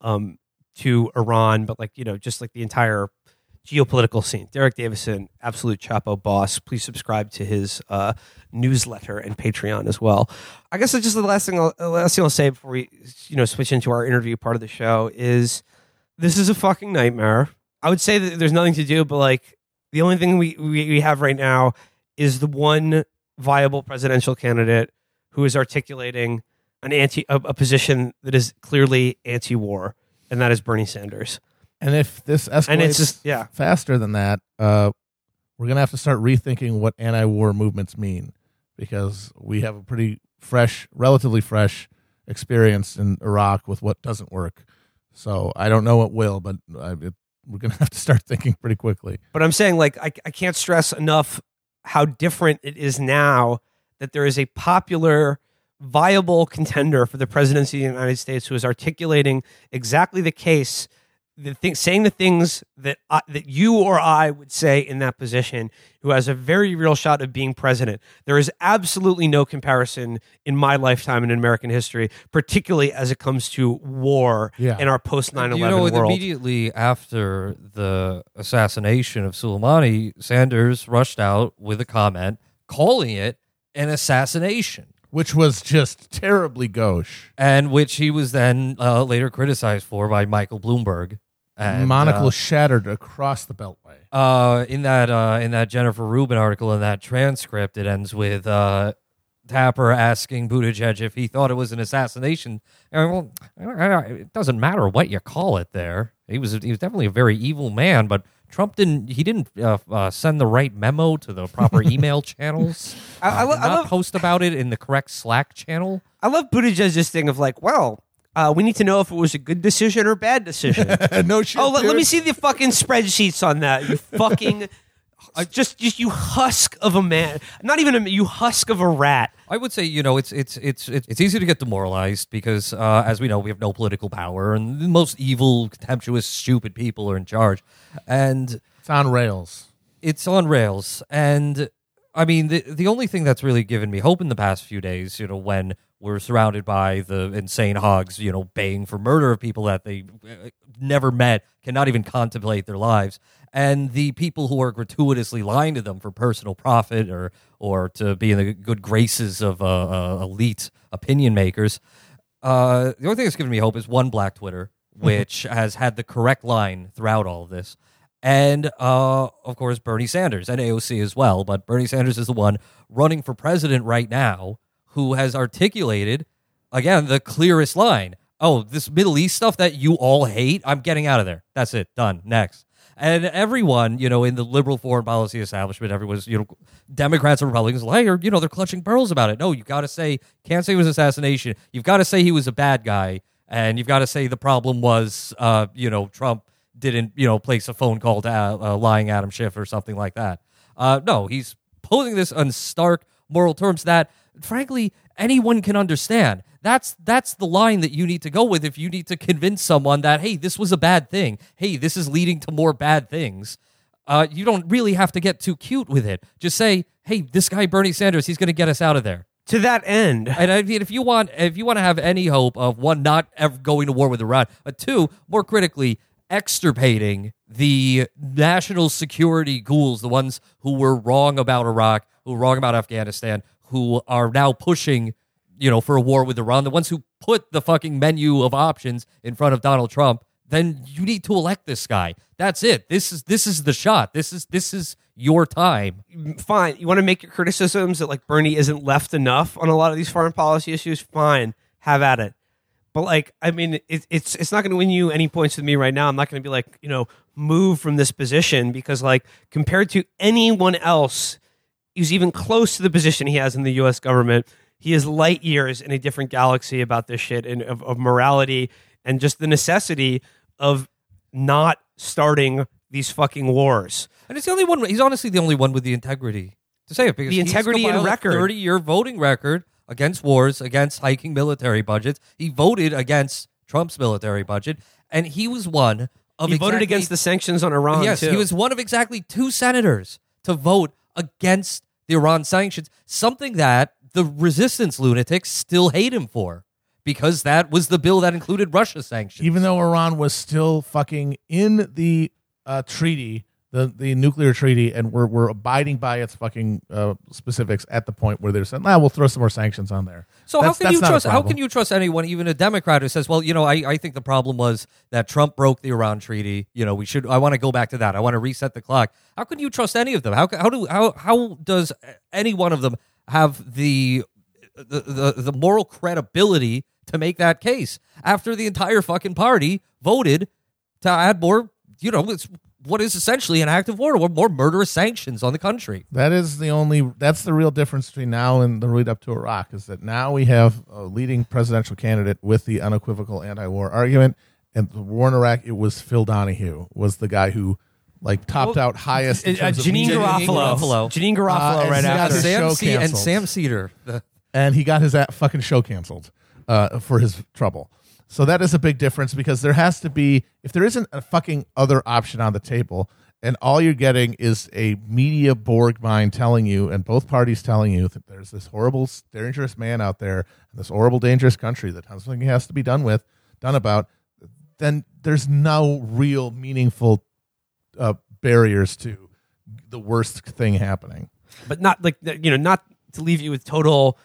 to Iran, but, like, just, like, the entire geopolitical scene. Derek Davison, absolute Chapo boss. Please subscribe to his newsletter and Patreon as well. I guess it's just the last thing I'll say before we switch into our interview part of the show is this is a fucking nightmare. I would say that there's nothing to do, but like the only thing we have right now is the one viable presidential candidate who is articulating a position that is clearly anti-war, and that is Bernie Sanders. And if this escalates faster than that, we're going to have to start rethinking what anti-war movements mean, because we have a pretty relatively fresh experience in Iraq with what doesn't work. So I don't know what will, but we're going to have to start thinking pretty quickly. But I'm saying, like, I can't stress enough how different it is now that there is a popular, viable contender for the presidency of the United States who is articulating exactly the case, saying the things that you or I would say in that position, who has a very real shot of being president. There is absolutely no comparison in my lifetime in American history, particularly as it comes to war in our post 9/11 world. Immediately after the assassination of Soleimani, Sanders rushed out with a comment calling it an assassination. Which was just terribly gauche. And which he was then later criticized for by Michael Bloomberg. And, monocle shattered across the Beltway. In that Jennifer Rubin article, in that transcript, it ends with Tapper asking Buttigieg if he thought it was an assassination. Well, it doesn't matter what you call it there. He was definitely a very evil man, but Trump didn't send the right memo to the proper email channels. I love post about it in the correct Slack channel. I love Buttigieg's thing of like, well, we need to know if it was a good decision or bad decision. No shit. Oh, let me see the fucking spreadsheets on that. You fucking just you husk of a man. Not even you husk of a rat. I would say, it's easy to get demoralized because, as we know, we have no political power, and the most evil, contemptuous, stupid people are in charge, and it's on rails. It's on rails, and I mean, the only thing that's really given me hope in the past few days, when we're surrounded by the insane hogs, baying for murder of people that they never met, cannot even contemplate their lives, and the people who are gratuitously lying to them for personal profit or to be in the good graces of elite opinion makers. The only thing that's given me hope is one Black Twitter, which has had the correct line throughout all of this. And, of course, Bernie Sanders and AOC as well. But Bernie Sanders is the one running for president right now who has articulated, again, the clearest line. Oh, this Middle East stuff that you all hate, I'm getting out of there. That's it. Done. Next. And everyone, in the liberal foreign policy establishment, everyone's, Democrats and Republicans, they're clutching pearls about it. No, you got to say, can't say it was assassination. You've got to say he was a bad guy. And you've got to say the problem was, Trump didn't, place a phone call to lying Adam Schiff or something like that. No, he's posing this on stark moral terms that, frankly, anyone can understand. That's the line that you need to go with if you need to convince someone that, hey, this was a bad thing. Hey, this is leading to more bad things. You don't really have to get too cute with it. Just say, hey, this guy Bernie Sanders, he's going to get us out of there. To that end. And I mean, if you want to have any hope of, one, not ever going to war with Iran, but two, more critically, extirpating the national security ghouls, the ones who were wrong about Iraq, who were wrong about Afghanistan, who are now pushing, for a war with Iran, the ones who put the fucking menu of options in front of Donald Trump, then you need to elect this guy. That's it. This is the shot. This is your time. Fine. You want to make your criticisms that like Bernie isn't left enough on a lot of these foreign policy issues? Fine. Have at it. But it's not going to win you any points with me right now. I'm not going to be move from this position because compared to anyone else who's even close to the position he has in the U.S. government, he is light years in a different galaxy about this shit and of morality and just the necessity of not starting these fucking wars. And it's the only one. He's honestly the only one with the integrity to say it because the integrity and record, 30-year voting record against wars, against hiking military budgets. He voted against Trump's military budget, and he was one of. He voted against the sanctions on Iran. Yes, too. He was one of exactly 2 senators to vote against the Iran sanctions. Something that the resistance lunatics still hate him for. Because that was the bill that included Russia sanctions. Even though Iran was still fucking in the treaty, the nuclear treaty, and we're abiding by its fucking specifics at the point where they're saying, we'll throw some more sanctions on there. So how can you trust anyone, even a Democrat, who says, well, I think the problem was that Trump broke the Iran treaty. I want to go back to that. I want to reset the clock. How can you trust any of them? How does any one of them have the moral credibility to make that case after the entire fucking party voted to add more, it's what is essentially an act of war, more murderous sanctions on the country? That's the real difference between now and the lead up to Iraq, is that now we have a leading presidential candidate with the unequivocal anti-war argument, and the war in Iraq, it was Phil Donahue, was the guy who topped out highest. Janine Garofalo right after. And Sam Cedar. And he got his fucking show canceled for his trouble. So that is a big difference, because there has to be, if there isn't a fucking other option on the table, and all you're getting is a media Borg mind telling you, and both parties telling you, that there's this horrible, dangerous man out there, and this horrible, dangerous country that something has to be done about, then there's no real meaningful barriers to the worst thing happening. But not not to leave you with total,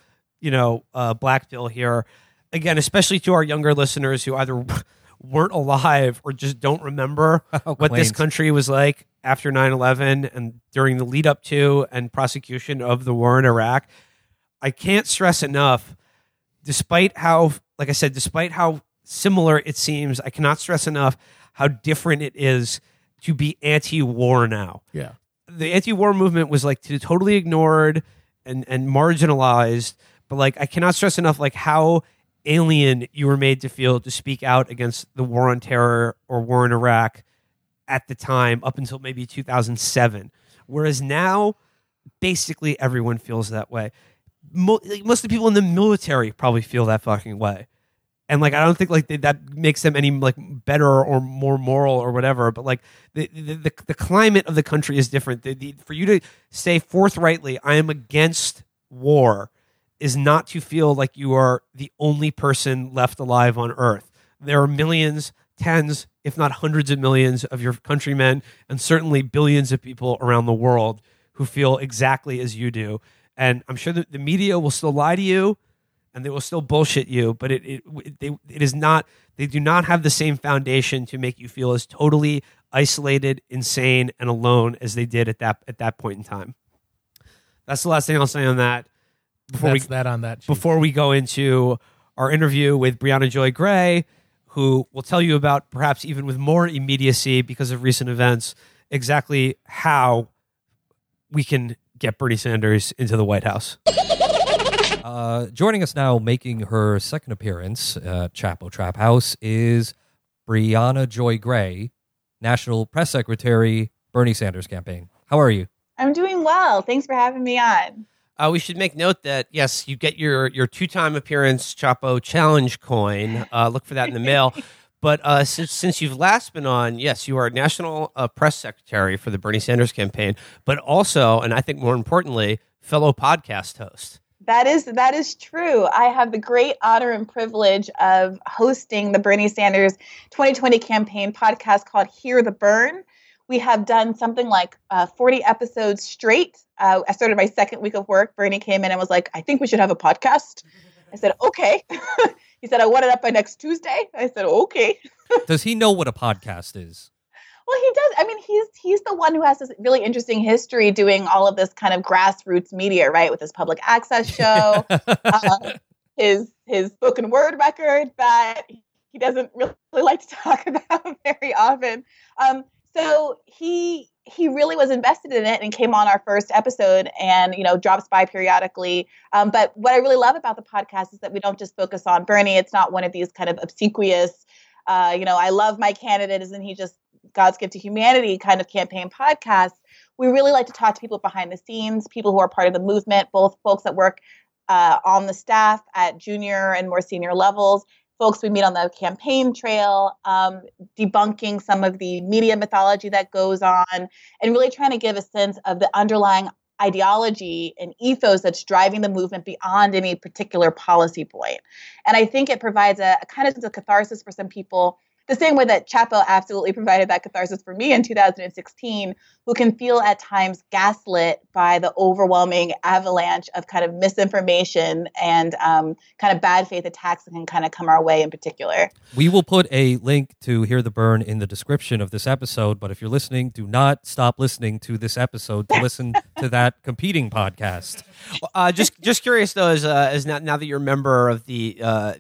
black pill here. Again, especially to our younger listeners who either weren't alive or just don't remember what this country was like after 9/11 and during the lead up to and prosecution of the war in Iraq. I can't stress enough, despite how similar it seems, I cannot stress enough how different it is to be anti-war now. Yeah. The anti-war movement was like totally ignored and marginalized, but like I cannot stress enough like how alien you were made to feel to speak out against the war on terror or war in Iraq at the time up until maybe 2007. Whereas now, basically everyone feels that way. Most of the people in the military probably feel that fucking way. And like, I don't think like that makes them any like better or more moral or whatever. But like the climate of the country is different. For you to say forthrightly, I am against war, is not to feel like you are the only person left alive on Earth. There are millions, tens, if not hundreds of millions of your countrymen, and certainly billions of people around the world who feel exactly as you do. And I'm sure that the media will still lie to you, and they will still bullshit you, but it is not. They do not have the same foundation to make you feel as totally isolated, insane, and alone as they did at that point in time. That's the last thing I'll say on that. Before we go into our interview with Briahna Joy Gray, who will tell you about, perhaps even with more immediacy because of recent events, exactly how we can get Bernie Sanders into the White House. Joining us now, making her second appearance at Chapo Trap House, is Briahna Joy Gray, National Press Secretary, Bernie Sanders campaign. How are you? I'm doing well. Thanks for having me on. We should make note that, yes, you get your two-time appearance Chapo challenge coin. Look for that in the mail. But since you've last been on, yes, you are National Press Secretary for the Bernie Sanders campaign, but also, and I think more importantly, fellow podcast host. That is true. I have the great honor and privilege of hosting the Bernie Sanders 2020 campaign podcast called Hear the Burn. We have done something like 40 episodes straight. I started my second week of work. Bernie came in and was like, I think we should have a podcast. I said, okay. He said, I want it up by next Tuesday. I said, okay. Does he know what a podcast is? Well, he does. I mean, he's the one who has this really interesting history doing all of this kind of grassroots media, right? With his public access show, his spoken word record that he doesn't really like to talk about very often. So he really was invested in it and came on our first episode and, drops by periodically. But what I really love about the podcast is that we don't just focus on Bernie. It's not one of these kind of obsequious, I love my candidate, isn't he just God's gift to humanity kind of campaign podcasts. We really like to talk to people behind the scenes, people who are part of the movement, both folks that work on the staff at junior and more senior levels, folks we meet on the campaign trail, debunking some of the media mythology that goes on, and really trying to give a sense of the underlying ideology and ethos that's driving the movement beyond any particular policy point. And I think it provides a kind of sense of catharsis for some people, the same way that Chapo absolutely provided that catharsis for me in 2016, who can feel at times gaslit by the overwhelming avalanche of kind of misinformation and kind of bad faith attacks that can kind of come our way in particular. We will put a link to Hear the Burn in the description of this episode, but if you're listening, do not stop listening to this episode to listen to that competing podcast. Just curious though, as now that you're a member of the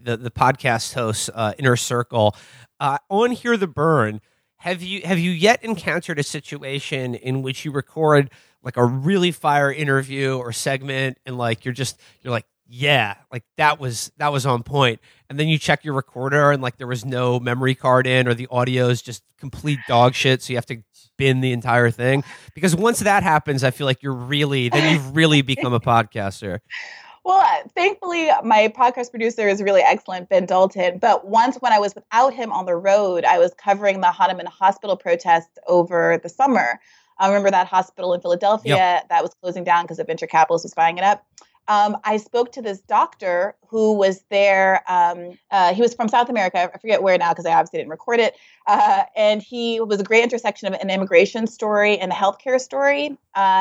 podcast hosts inner circle, on Hear the Burn, have you yet encountered a situation in which you record like a really fire interview or segment and like you're like, yeah, like that was on point, and then you check your recorder and like there was no memory card in or the audio is just complete dog shit, so you have to bin the entire thing? Because once that happens, I feel like you've really become a podcaster. Well, thankfully, my podcast producer is really excellent, Ben Dalton. But once when I was without him on the road, I was covering the Hahnemann Hospital protests over the summer. I remember that hospital in Philadelphia that was closing down because a venture capitalist was buying it up. I spoke to this doctor who was there. He was from South America. I forget where now because I obviously didn't record it. And he was a great intersection of an immigration story and a healthcare story.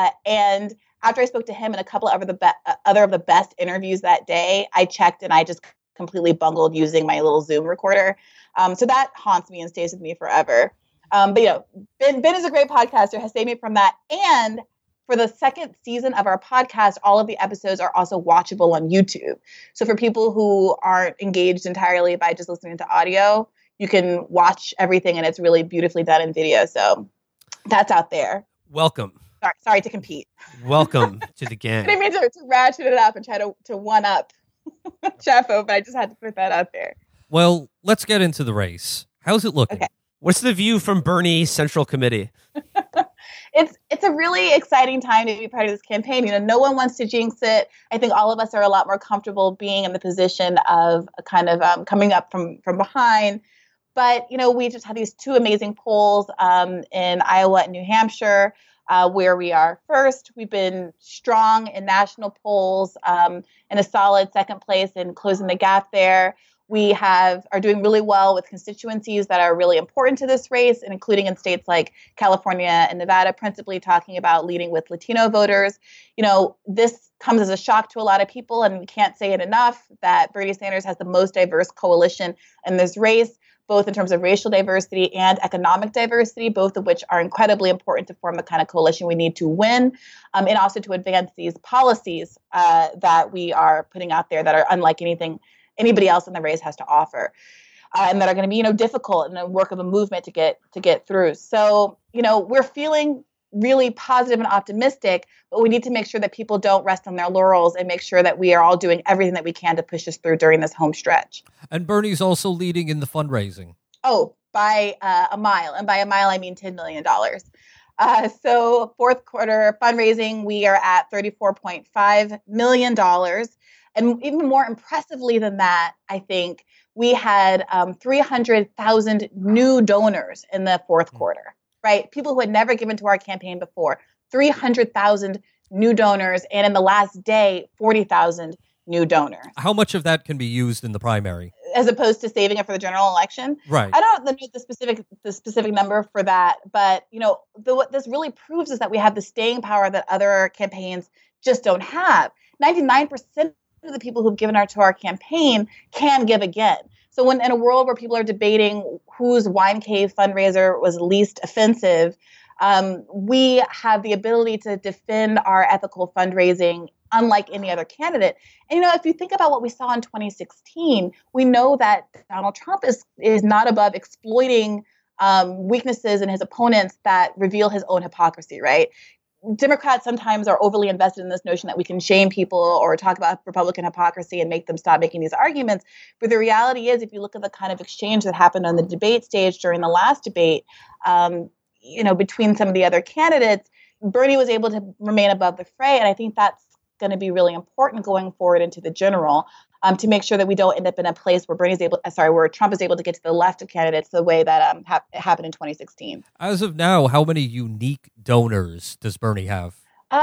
And after I spoke to him and a couple of other of the best interviews that day, I checked and I just completely bungled using my little Zoom recorder. So that haunts me and stays with me forever. But Ben is a great podcaster, has saved me from that. And for the second season of our podcast, all of the episodes are also watchable on YouTube. So for people who aren't engaged entirely by just listening to audio, you can watch everything, and it's really beautifully done in video. So that's out there. Welcome. Sorry to compete. Welcome to the gang. I didn't mean to ratchet it up and try to one up Chaffo, but I just had to put that out there. Well, let's get into the race. How's it looking? Okay. What's the view from Bernie Central Committee? It's a really exciting time to be part of this campaign. No one wants to jinx it. I think all of us are a lot more comfortable being in the position of kind of coming up from behind. But, we just had these two amazing polls in Iowa and New Hampshire where we are first. We've been strong in national polls in a solid second place in closing the gap there. We are doing really well with constituencies that are really important to this race, and including in states like California and Nevada, principally talking about leading with Latino voters. This comes as a shock to a lot of people, and we can't say it enough that Bernie Sanders has the most diverse coalition in this race, both in terms of racial diversity and economic diversity, both of which are incredibly important to form the kind of coalition we need to win, and also to advance these policies that we are putting out there that are unlike anything anybody else in the race has to offer, and that are going to be, difficult and a work of a movement to get through. So, we're feeling really positive and optimistic, but we need to make sure that people don't rest on their laurels and make sure that we are all doing everything that we can to push us through during this home stretch. And Bernie's also leading in the fundraising. Oh, by a mile. And by a mile, I mean $10 million. So fourth quarter fundraising, we are at $34.5 million. And even more impressively than that, I think we had 300,000 new donors in the fourth quarter, right? People who had never given to our campaign before, 300,000 new donors. And in the last day, 40,000 new donors. How much of that can be used in the primary? As opposed to saving it for the general election? Right. I don't know the specific number for that. But, what this really proves is that we have the staying power that other campaigns just don't have. 99% of the people who've given to our campaign can give again. So when in a world where people are debating whose wine cave fundraiser was least offensive, we have the ability to defend our ethical fundraising unlike any other candidate. And, if you think about what we saw in 2016, we know that Donald Trump is not above exploiting weaknesses in his opponents that reveal his own hypocrisy, right? Democrats sometimes are overly invested in this notion that we can shame people or talk about Republican hypocrisy and make them stop making these arguments. But the reality is, if you look at the kind of exchange that happened on the debate stage during the last debate, between some of the other candidates, Bernie was able to remain above the fray. And I think that's going to be really important going forward into the general, to make sure that we don't end up in a place where where Trump is able to get to the left of candidates the way that happened in 2016. As of now, how many unique donors does Bernie have?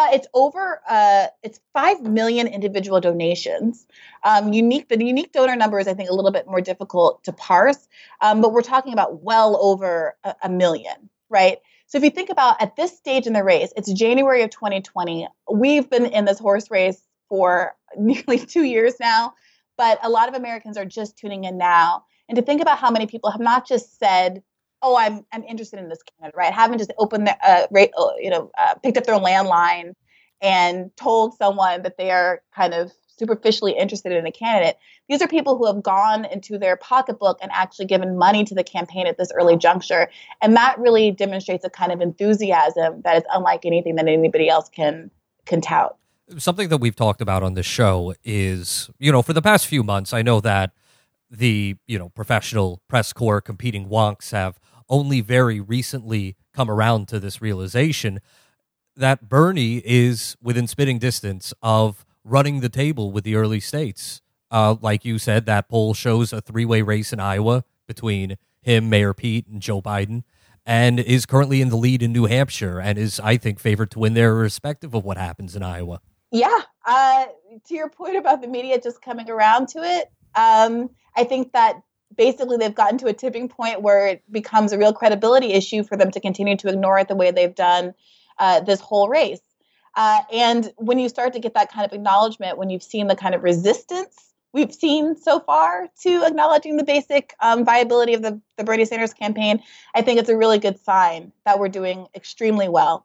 It's 5 million individual donations. The unique donor number is, I think, a little bit more difficult to parse, but we're talking about well over a million, right? So if you think about at this stage in the race, it's January of 2020. We've been in this horse race for nearly 2 years now, but a lot of Americans are just tuning in now. And to think about how many people have not just said, "Oh, I'm interested in this candidate," right? Haven't just opened their, picked up their landline and told someone that they are kind of superficially interested in a candidate. These are people who have gone into their pocketbook and actually given money to the campaign at this early juncture. And that really demonstrates a kind of enthusiasm that is unlike anything that anybody else can tout. Something that we've talked about on this show is, for the past few months, I know that the, professional press corps competing wonks have only very recently come around to this realization that Bernie is within spitting distance of running the table with the early states. Like you said, that poll shows a three-way race in Iowa between him, Mayor Pete, and Joe Biden, and is currently in the lead in New Hampshire and is, I think, favored to win there irrespective of what happens in Iowa. Yeah. To your point about the media just coming around to it, I think that basically they've gotten to a tipping point where it becomes a real credibility issue for them to continue to ignore it the way they've done this whole race. And when you start to get that kind of acknowledgement, when you've seen the kind of resistance we've seen so far to acknowledging the basic viability of the Bernie Sanders campaign, I think it's a really good sign that we're doing extremely well.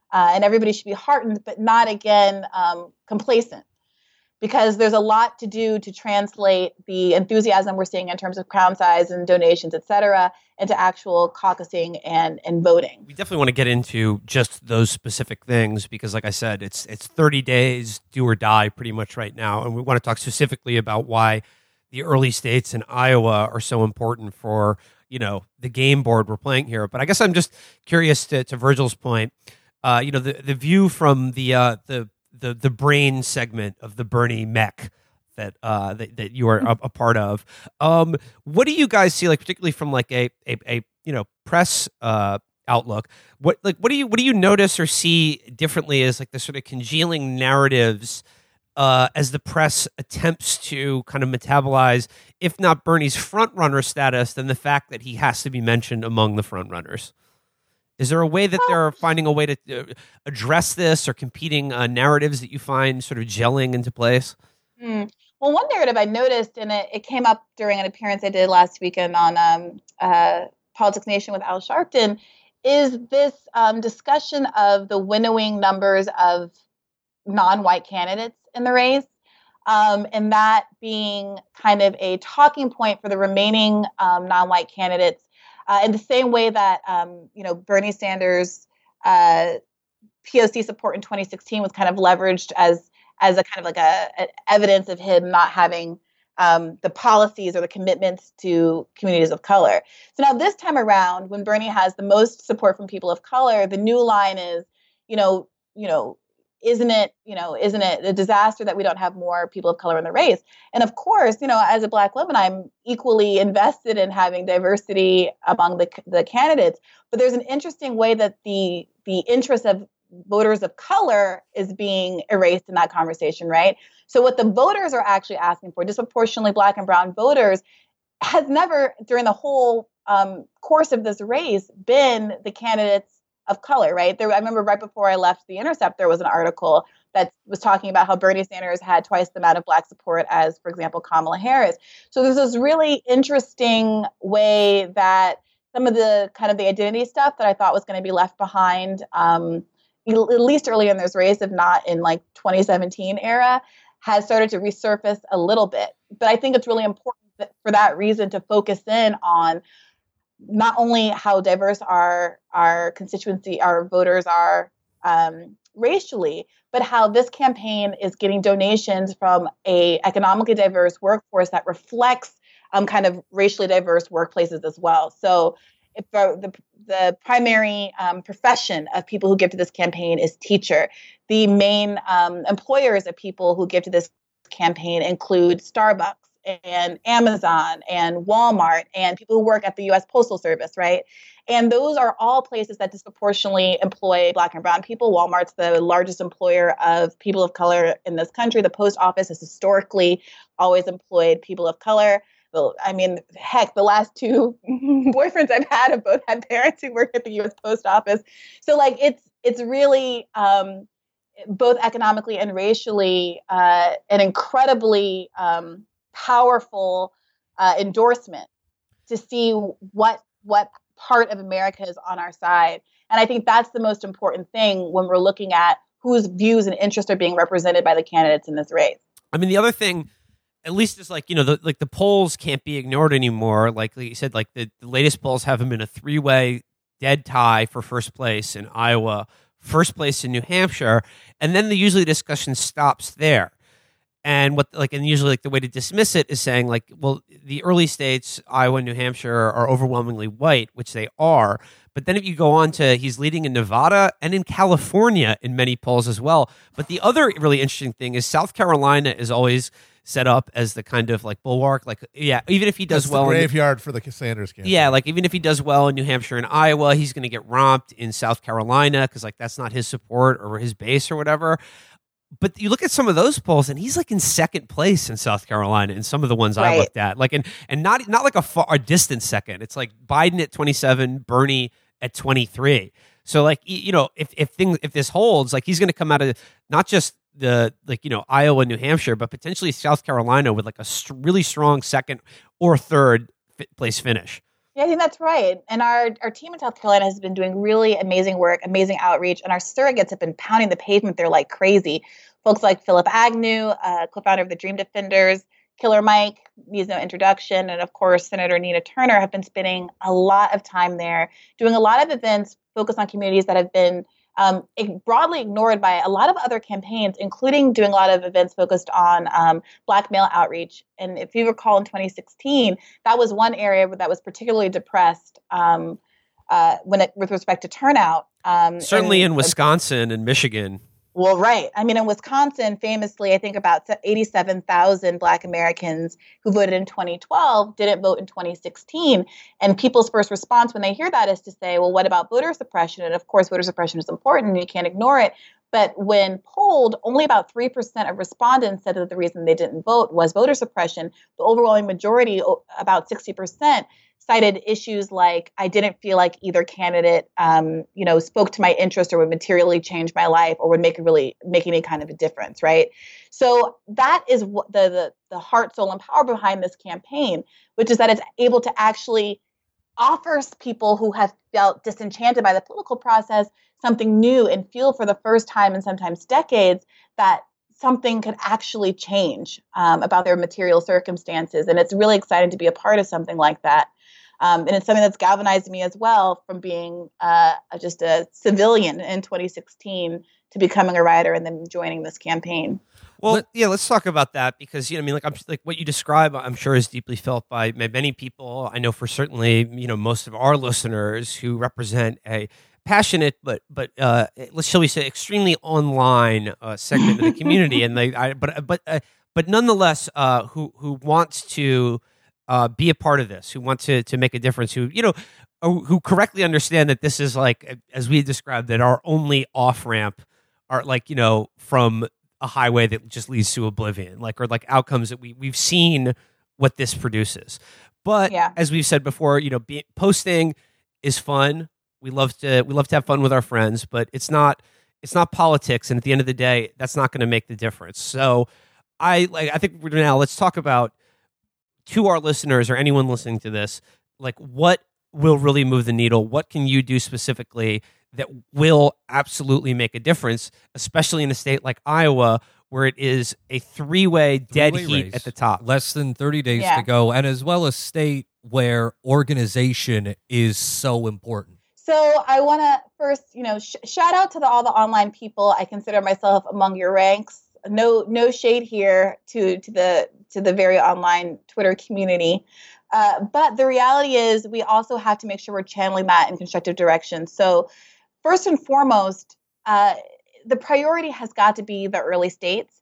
and everybody should be heartened, but not again complacent. Because there's a lot to do to translate the enthusiasm we're seeing in terms of crown size and donations, et cetera, into actual caucusing and voting. We definitely want to get into just those specific things because, like I said, it's 30 days, do or die pretty much right now. And we want to talk specifically about why the early states in Iowa are so important for, the game board we're playing here. But I guess I'm just curious to Virgil's point, the view from the brain segment of the Bernie mech that you are a part of. What do you guys see, like particularly from like a press outlook? What do you notice or see differently as like the sort of congealing narratives as the press attempts to kind of metabolize, if not Bernie's front runner status, then the fact that he has to be mentioned among the front runners? Is there a way that they're finding a way to address this or competing narratives that you find sort of gelling into place? Well, one narrative I noticed, and it came up during an appearance I did last weekend on Politics Nation with Al Sharpton, is this discussion of the winnowing numbers of non-white candidates in the race, and that being kind of a talking point for the remaining non-white candidates. In the same way that, Bernie Sanders' POC support in 2016 was kind of leveraged as a kind of like a evidence of him not having the policies or the commitments to communities of color. So now this time around, when Bernie has the most support from people of color, the new line is, isn't it a disaster that we don't have more people of color in the race? And of course, as a Black woman, I'm equally invested in having diversity among the candidates. But there's an interesting way that the interest of voters of color is being erased in that conversation, right? So what the voters are actually asking for, disproportionately Black and brown voters, has never, during the whole course of this race, been the candidates of color, right? I remember right before I left The Intercept, there was an article that was talking about how Bernie Sanders had twice the amount of Black support as, for example, Kamala Harris. So there's this really interesting way that some of the kind of the identity stuff that I thought was going to be left behind, at least early in this race, if not in like 2017 era, has started to resurface a little bit. But I think it's really important for that reason to focus in on not only how diverse our constituency, our voters are racially, but how this campaign is getting donations from a economically diverse workforce that reflects kind of racially diverse workplaces as well. So if the primary profession of people who give to this campaign is teacher, the main employers of people who give to this campaign include Starbucks and Amazon and Walmart and people who work at the U.S. Postal Service, right? And those are all places that disproportionately employ Black and brown people. Walmart's the largest employer of people of color in this country. The post office has historically always employed people of color. I mean, heck, the last two boyfriends I've had have both had parents who work at the U.S. Post Office. So, like, it's really both economically and racially an incredibly powerful endorsement to see what part of America is on our side. And I think that's the most important thing when we're looking at whose views and interests are being represented by the candidates in this race. I mean, the other thing, at least is like, the polls can't be ignored anymore. Like you said, like the latest polls have them in a 3-way dead tie for first place in Iowa, first place in New Hampshire. And then usually the discussion stops there. And usually the way to dismiss it is saying like, well, the early states, Iowa and New Hampshire, are overwhelmingly white, which they are. But then if you go on to, he's leading in Nevada and in California in many polls as well. But the other really interesting thing is South Carolina is always set up as the kind of like bulwark, like, yeah, even if he does That's well, the graveyard for the Sanders campaign. Yeah, like even if he does well in New Hampshire and Iowa, he's going to get romped in South Carolina because like that's not his support or his base or whatever. But you look at some of those polls, and he's like in second place in South Carolina in some of the ones I looked at, like and not like a distant second. It's like Biden at 27, Bernie at 23. So like if this holds, like he's going to come out of not just the Iowa, New Hampshire, but potentially South Carolina with like a really strong second or third place finish. Yeah, I think that's right. And our team in South Carolina has been doing really amazing work, amazing outreach, and our surrogates have been pounding the pavement there like crazy. Folks like Philip Agnew, co-founder of the Dream Defenders, Killer Mike needs no introduction, and of course, Senator Nina Turner have been spending a lot of time there, doing a lot of events focused on communities that have been broadly ignored by a lot of other campaigns, including doing a lot of events focused on Black male outreach. And if you recall, in 2016, that was one area that was particularly depressed with respect to turnout. Certainly in Wisconsin and Michigan. Well, right. I mean, in Wisconsin, famously, I think about 87,000 Black Americans who voted in 2012 didn't vote in 2016. And people's first response when they hear that is to say, well, what about voter suppression? And of course, voter suppression is important and you can't ignore it. But when polled, only about 3% of respondents said that the reason they didn't vote was voter suppression. The overwhelming majority, about 60%, cited issues like, I didn't feel like either candidate, spoke to my interest or would materially change my life or would make any kind of a difference, right? So that is what the heart, soul, and power behind this campaign, which is that it's able to actually offer people who have felt disenchanted by the political process something new and feel for the first time in sometimes decades that something could actually change about their material circumstances. And it's really exciting to be a part of something like that. And it's something that's galvanized me as well from being just a civilian in 2016 to becoming a writer and then joining this campaign. Well, let's talk about that because like what you describe, I'm sure is deeply felt by many people. I know for certainly, most of our listeners who represent a passionate but shall we say extremely online segment of the community, and but nonetheless, who wants to be a part of this, who want to make a difference, who correctly understand that this is like, as we described, that our only off ramp are from a highway that just leads to oblivion, or outcomes that we've seen what this produces. But as we've said before, posting is fun. We love to have fun with our friends, but it's not politics. And at the end of the day, that's not going to make the difference. So I think let's talk about, to our listeners or anyone listening to this, what will really move the needle? What can you do specifically that will absolutely make a difference, especially in a state like Iowa, where it is a three-way dead heat race at the top? Less than 30 days to go, and as well a state where organization is so important. So I want to first, shout out to all the online people. I consider myself among your ranks. No shade here to the very online Twitter community. But the reality is we also have to make sure we're channeling that in constructive direction. So first and foremost, the priority has got to be the early states.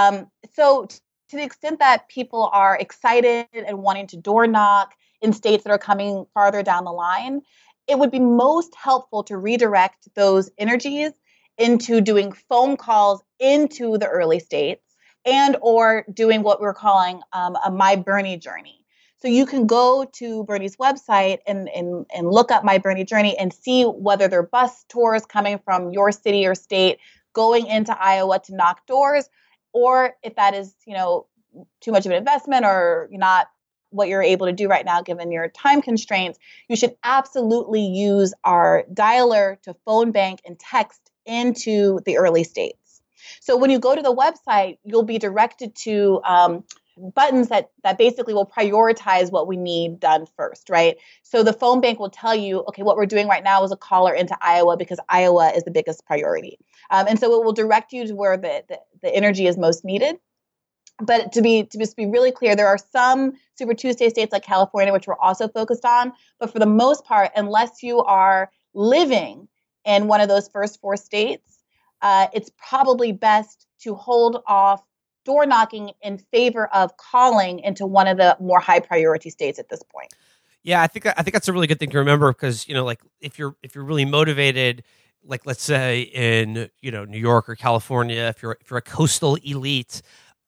So to the extent that people are excited and wanting to door knock in states that are coming farther down the line, it would be most helpful to redirect those energies into doing phone calls into the early states and or doing what we're calling a My Bernie journey. So you can go to Bernie's website and look up My Bernie journey and see whether there are bus tours coming from your city or state going into Iowa to knock doors, or if that is, too much of an investment or not what you're able to do right now, given your time constraints, you should absolutely use our dialer to phone bank and text into the early states. So when you go to the website, you'll be directed to buttons that basically will prioritize what we need done first, right? So the phone bank will tell you, okay, what we're doing right now is a caller into Iowa because Iowa is the biggest priority. And so it will direct you to where the energy is most needed. But to be really clear, there are some Super Tuesday states like California, which we're also focused on. But for the most part, unless you are living in one of those first four states, it's probably best to hold off door knocking in favor of calling into one of the more high priority states at this point. Yeah, I think that's a really good thing to remember because if you're really motivated, like let's say in New York or California, if you're a coastal elite.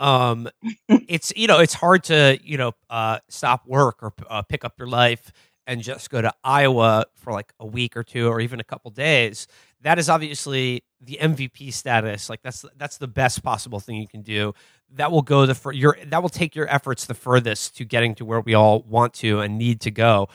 It's hard to stop work or pick up your life and just go to Iowa for like a week or two or even a couple days. That is obviously the MVP status. Like that's the best possible thing you can do. That will go that will take your efforts the furthest to getting to where we all want to and need to go.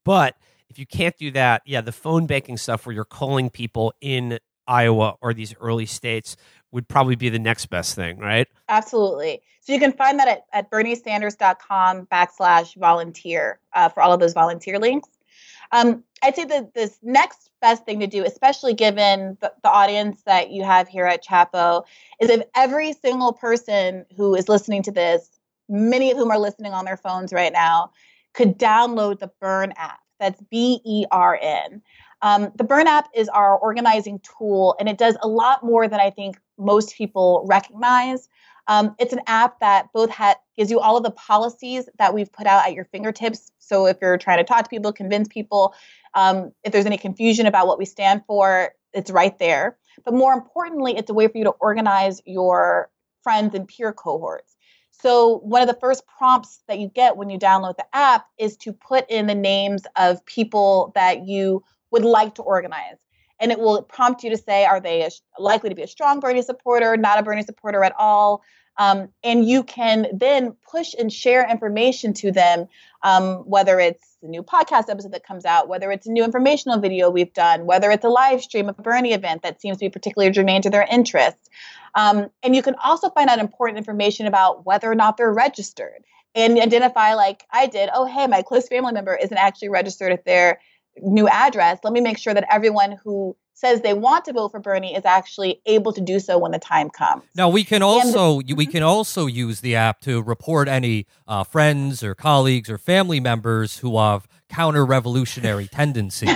But if you can't do that, the phone banking stuff where you're calling people in Iowa or these early states would probably be the next best thing, right? Absolutely. So you can find that at berniesanders.com/volunteer for all of those volunteer links. I'd say that this next best thing to do, especially given the audience that you have here at Chapo, is if every single person who is listening to this, many of whom are listening on their phones right now, could download the Bern app. That's BERN. The Bern app is our organizing tool, and it does a lot more than I think most people recognize. It's an app that both gives you all of the policies that we've put out at your fingertips. So if you're trying to talk to people, convince people, if there's any confusion about what we stand for, it's right there. But more importantly, it's a way for you to organize your friends and peer cohorts. So one of the first prompts that you get when you download the app is to put in the names of people that you would like to organize. And it will prompt you to say, are they likely to be a strong Bernie supporter, not a Bernie supporter at all? And you can then push and share information to them, whether it's the new podcast episode that comes out, whether it's a new informational video we've done, whether it's a live stream of a Bernie event that seems to be particularly germane to their interests. And you can also find out important information about whether or not they're registered and identify, like I did, oh, hey, my close family member isn't actually registered at their new address. Let me make sure that everyone who says they want to vote for Bernie is actually able to do so when the time comes. Now, we can also use the app to report any friends or colleagues or family members who have counter-revolutionary tendencies.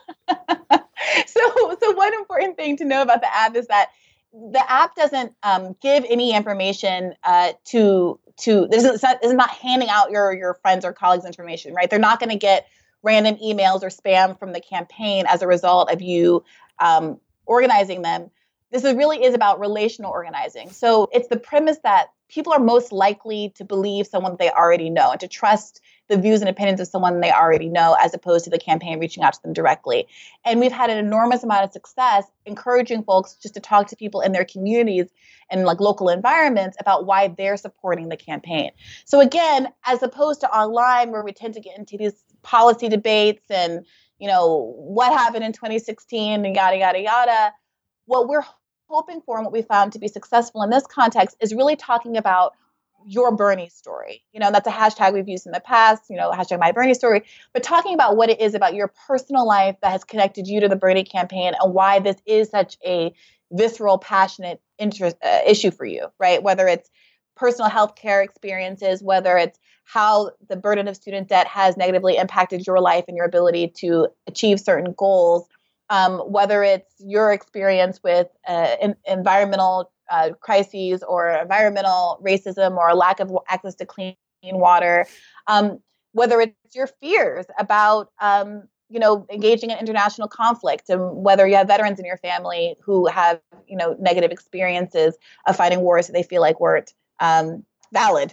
So one important thing to know about the app is that the app doesn't give any information this is not handing out your friends or colleagues information, right? They're not going to get random emails or spam from the campaign as a result of you organizing them. This really is about relational organizing. So it's the premise that people are most likely to believe someone they already know and to trust the views and opinions of someone they already know, as opposed to the campaign reaching out to them directly. And we've had an enormous amount of success encouraging folks just to talk to people in their communities and like local environments about why they're supporting the campaign. So again, as opposed to online where we tend to get into these policy debates and, what happened in 2016 and yada, yada, yada, what we're hoping for and what we found to be successful in this context is really talking about your Bernie story. That's a hashtag we've used in the past, hashtag my Bernie story, but talking about what it is about your personal life that has connected you to the Bernie campaign and why this is such a visceral, passionate issue for you, right? Whether it's personal health care experiences, whether it's how the burden of student debt has negatively impacted your life and your ability to achieve certain goals, whether it's your experience with environmental crises or environmental racism or a lack of access to clean water, whether it's your fears about, engaging in international conflict, and whether you have veterans in your family who have, negative experiences of fighting wars that they feel like weren't valid.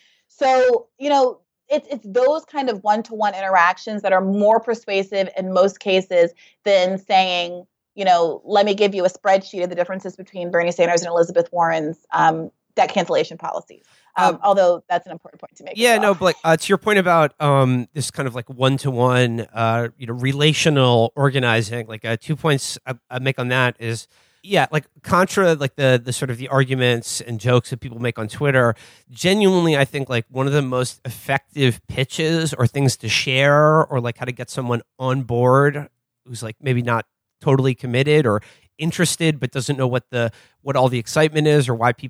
So, it's those kind of one-to-one interactions that are more persuasive in most cases than saying, let me give you a spreadsheet of the differences between Bernie Sanders and Elizabeth Warren's debt cancellation policies. Although that's an important point to make. Yeah, no, but to your point about this kind of like one-to-one, relational organizing, 2 points I make on that is, like contra, like the sort of the arguments and jokes that people make on Twitter, genuinely, I think like one of the most effective pitches or things to share or like how to get someone on board who's like maybe not totally committed or interested but doesn't know what all the excitement is or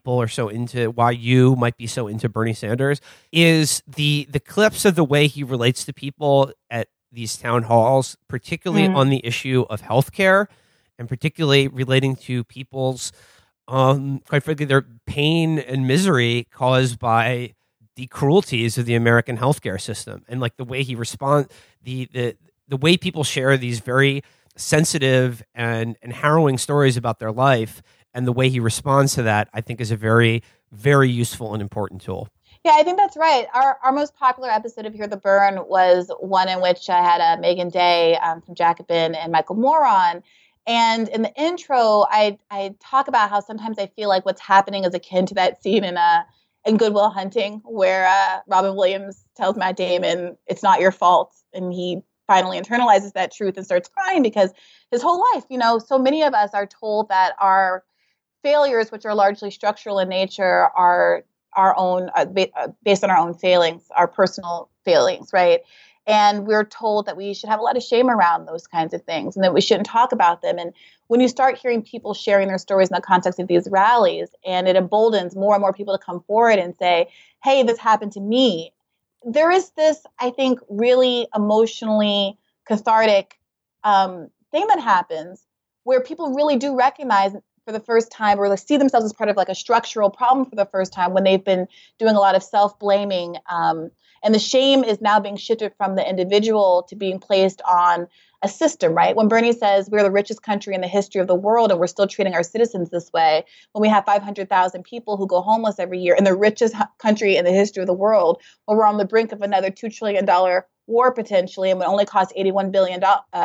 why you might be so into Bernie Sanders is the clips of the way he relates to people at these town halls, particularly on the issue of healthcare. And particularly relating to people's, quite frankly, their pain and misery caused by the cruelties of the American healthcare system, and like the way he responds, the way people share these very sensitive and harrowing stories about their life, and the way he responds to that, I think, is a very, very useful and important tool. Yeah, I think that's right. Our most popular episode of Hear the Burn was one in which I had Megan Day from Jacobin and Michael Moore on. And in the intro, I talk about how sometimes I feel like what's happening is akin to that scene in Good Will Hunting, where Robin Williams tells Matt Damon, "It's not your fault," and he finally internalizes that truth and starts crying because his whole life, so many of us are told that our failures, which are largely structural in nature, are our own, based on our own failings, our personal failings, right? And we're told that we should have a lot of shame around those kinds of things and that we shouldn't talk about them. And when you start hearing people sharing their stories in the context of these rallies, and it emboldens more and more people to come forward and say, hey, this happened to me, there is this, I think, really emotionally cathartic thing that happens where people really do recognize for the first time, or they see themselves as part of like a structural problem for the first time when they've been doing a lot of self-blaming. And the shame is now being shifted from the individual to being placed on a system, right? When Bernie says we're the richest country in the history of the world and we're still treating our citizens this way, when we have 500,000 people who go homeless every year in the richest country in the history of the world, when we're on the brink of another $2 trillion war potentially, and would only cost $81 billion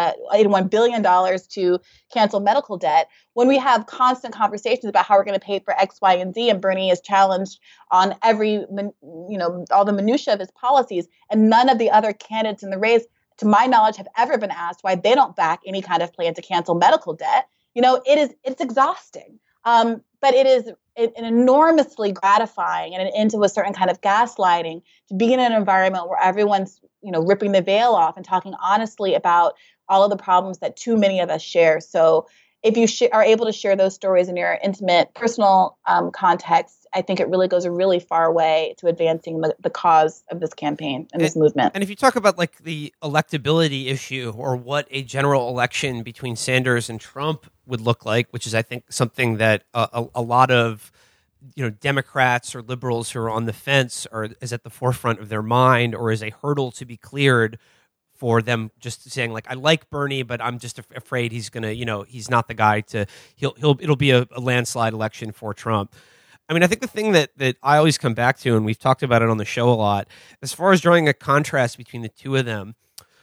to cancel medical debt, when we have constant conversations about how we're going to pay for X, Y, and Z, and Bernie is challenged on every, all the minutia of his policies, and none of the other candidates in the race, to my knowledge, have ever been asked why they don't back any kind of plan to cancel medical debt. It's exhausting. But it is an enormously gratifying and an end to a certain kind of gaslighting to be in an environment where everyone's, ripping the veil off and talking honestly about all of the problems that too many of us share. So if you are able to share those stories in your intimate, personal context, I think it really goes a really far way to advancing the cause of this campaign and this movement. And if you talk about like the electability issue or what a general election between Sanders and Trump would look like, which is, I think, something that a lot of Democrats or liberals who are on the fence is at the forefront of their mind, or is a hurdle to be cleared for them, just saying like, I like Bernie, but I'm just afraid he's gonna, he's not the guy it'll be a landslide election for Trump. I mean, I think the thing that I always come back to, and we've talked about it on the show a lot, as far as drawing a contrast between the two of them,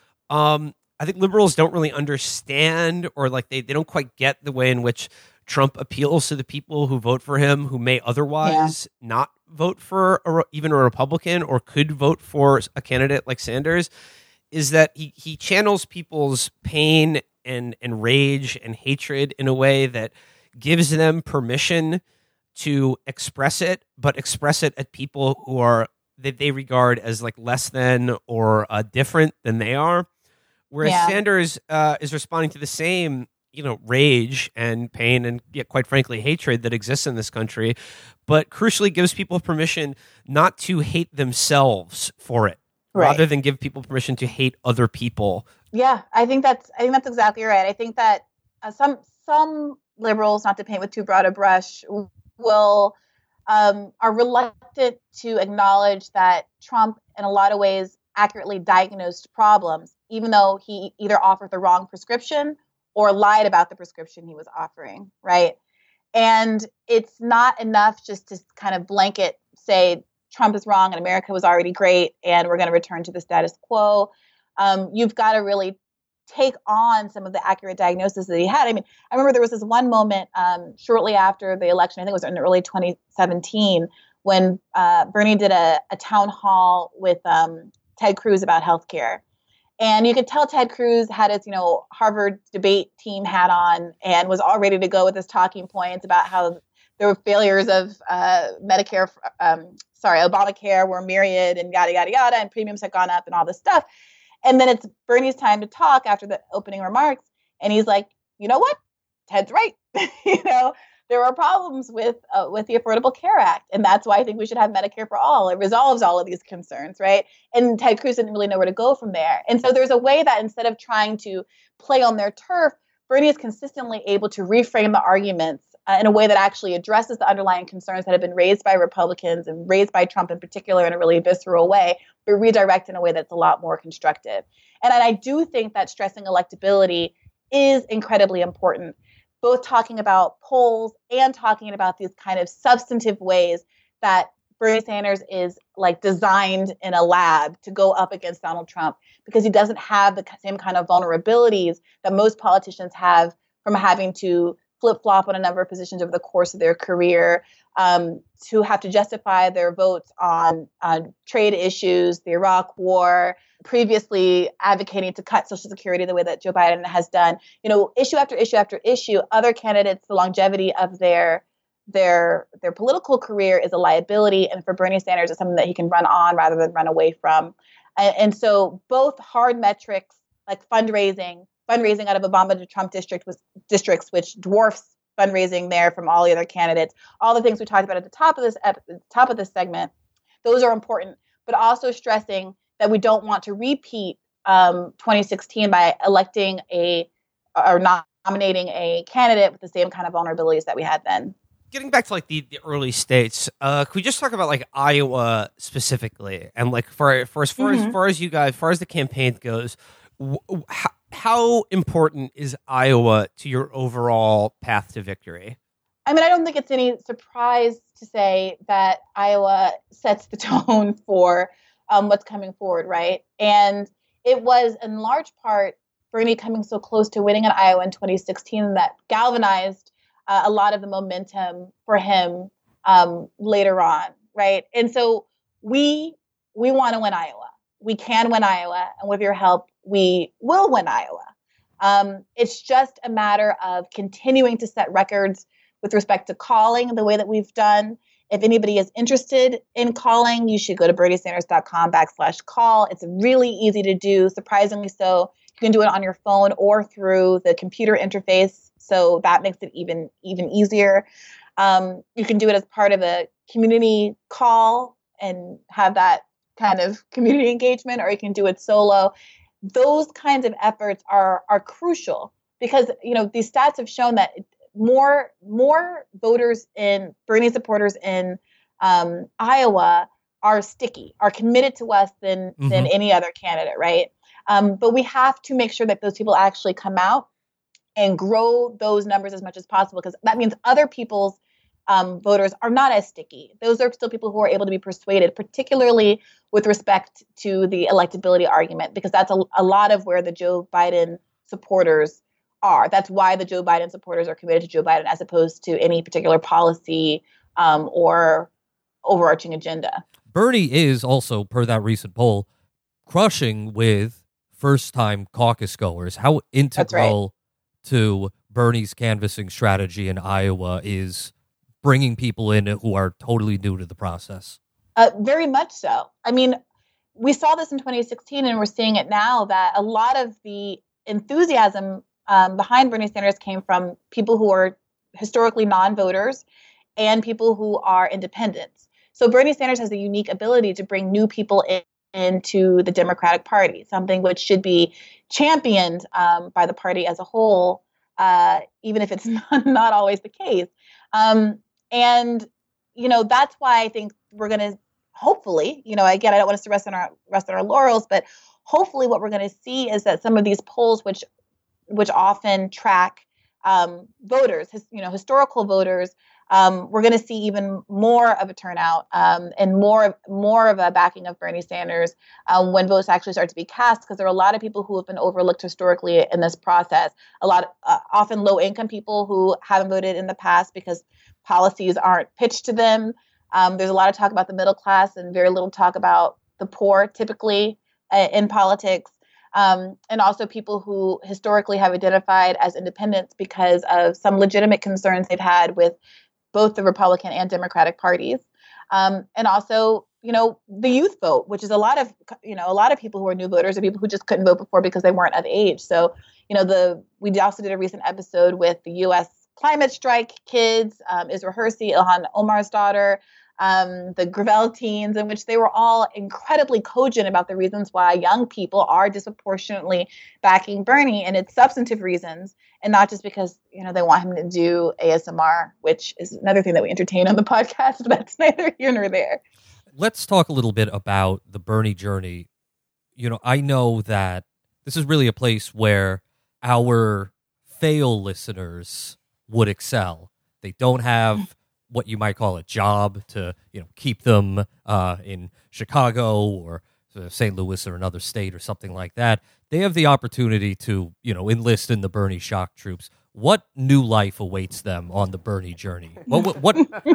I think liberals don't really understand, or like they don't quite get the way in which Trump appeals to the people who vote for him, who may otherwise not vote for even a Republican or could vote for a candidate like Sanders, is that he channels people's pain and rage and hatred in a way that gives them permission to express it, but express it at people who are that they regard as like less than or different than they are. Whereas Sanders is responding to the same, rage and pain and, quite frankly, hatred that exists in this country, but crucially gives people permission not to hate themselves for it, rather than give people permission to hate other people. Yeah, I think that's exactly right. I think that some liberals, not to paint with too broad a brush, are reluctant to acknowledge that Trump, in a lot of ways, accurately diagnosed problems, even though he either offered the wrong prescription or lied about the prescription he was offering, right? And it's not enough just to kind of blanket say Trump is wrong and America was already great and we're going to return to the status quo. You've got to really take on some of the accurate diagnosis that he had. I mean, I remember there was this one moment shortly after the election, I think it was in early 2017, when Bernie did a town hall with Ted Cruz about healthcare. And you could tell Ted Cruz had his, Harvard debate team hat on and was all ready to go with his talking points about how there were failures of Obamacare were myriad and yada, yada, yada, and premiums had gone up and all this stuff. And then it's Bernie's time to talk after the opening remarks. And he's like, you know what? Ted's right. There are problems with the Affordable Care Act. And that's why I think we should have Medicare for all. It resolves all of these concerns, right? And Ted Cruz didn't really know where to go from there. And so there's a way that instead of trying to play on their turf, Bernie is consistently able to reframe the arguments in a way that actually addresses the underlying concerns that have been raised by Republicans and raised by Trump in particular in a really visceral way, but redirect in a way that's a lot more constructive. And I do think that stressing electability is incredibly important, both talking about polls and talking about these kind of substantive ways that Bernie Sanders is like designed in a lab to go up against Donald Trump, because he doesn't have the same kind of vulnerabilities that most politicians have from having to flip-flop on a number of positions over the course of their career, to have to justify their votes on trade issues, the Iraq War, previously advocating to cut Social Security the way that Joe Biden has done. Issue after issue after issue, other candidates, the longevity of their political career is a liability, and for Bernie Sanders, it's something that he can run on rather than run away from. And so both hard metrics like fundraising out of Obama to Trump districts, which dwarfs fundraising there from all the other candidates, all the things we talked about at the top of this segment, those are important, but also stressing that we don't want to repeat 2016 by electing or nominating a candidate with the same kind of vulnerabilities that we had then. Getting back to like the early states, could we just talk about like Iowa specifically, and like for as far as you guys, as far as the campaign goes, how important is Iowa to your overall path to victory? I mean, I don't think it's any surprise to say that Iowa sets the tone for what's coming forward, right? And it was in large part Bernie coming so close to winning in Iowa in 2016 that galvanized a lot of the momentum for him later on, right? And so we want to win Iowa. We can win Iowa, and with your help, we will win Iowa. It's just a matter of continuing to set records with respect to calling the way that we've done. If anybody is interested in calling, you should go to BernieSanders.com/call. It's really easy to do, surprisingly so. You can do it on your phone or through the computer interface, so that makes it even easier. You can do it as part of a community call and have that kind of community engagement, or you can do it solo. Those kinds of efforts are crucial because, these stats have shown that more voters in Bernie supporters in Iowa are sticky, are committed to us than any other candidate, right? But we have to make sure that those people actually come out and grow those numbers as much as possible, because that means other people's voters are not as sticky. Those are still people who are able to be persuaded, particularly with respect to the electability argument, because that's a lot of where the Joe Biden supporters are. That's why the Joe Biden supporters are committed to Joe Biden as opposed to any particular policy or overarching agenda. Bernie is also, per that recent poll, crushing with first-time caucus goers. How integral to Bernie's canvassing strategy in Iowa is bringing people in who are totally new to the process? Very much so. I mean, we saw this in 2016, and we're seeing it now, that a lot of the enthusiasm behind Bernie Sanders came from people who are historically non-voters and people who are independents. So Bernie Sanders has a unique ability to bring new people into the Democratic Party, something which should be championed by the party as a whole, even if it's not always the case. And, that's why I think we're going to hopefully, again, I don't want us to rest on our laurels, but hopefully what we're going to see is that some of these polls, which often track voters, historical voters, we're going to see even more of a turnout and more of a backing of Bernie Sanders when votes actually start to be cast, because there are a lot of people who have been overlooked historically in this process. A lot of often low-income people who haven't voted in the past because policies aren't pitched to them. There's a lot of talk about the middle class and very little talk about the poor, typically in politics. And also people who historically have identified as independents because of some legitimate concerns they've had with both the Republican and Democratic parties. And also, the youth vote, which is a lot of people who are new voters, or people who just couldn't vote before because they weren't of age. So, we also did a recent episode with the U.S. climate strike kids, Isra Hersey, Ilhan Omar's daughter, the Gravel teens, in which they were all incredibly cogent about the reasons why young people are disproportionately backing Bernie, and it's substantive reasons, and not just because, they want him to do ASMR, which is another thing that we entertain on the podcast, but that's neither here nor there. Let's talk a little bit about the Bernie journey. I know that this is really a place where our fail listeners would excel. They don't have what you might call a job to, keep them in Chicago or St. Louis or another state or something like that, they have the opportunity to, enlist in the Bernie shock troops. What new life awaits them on the Bernie journey? What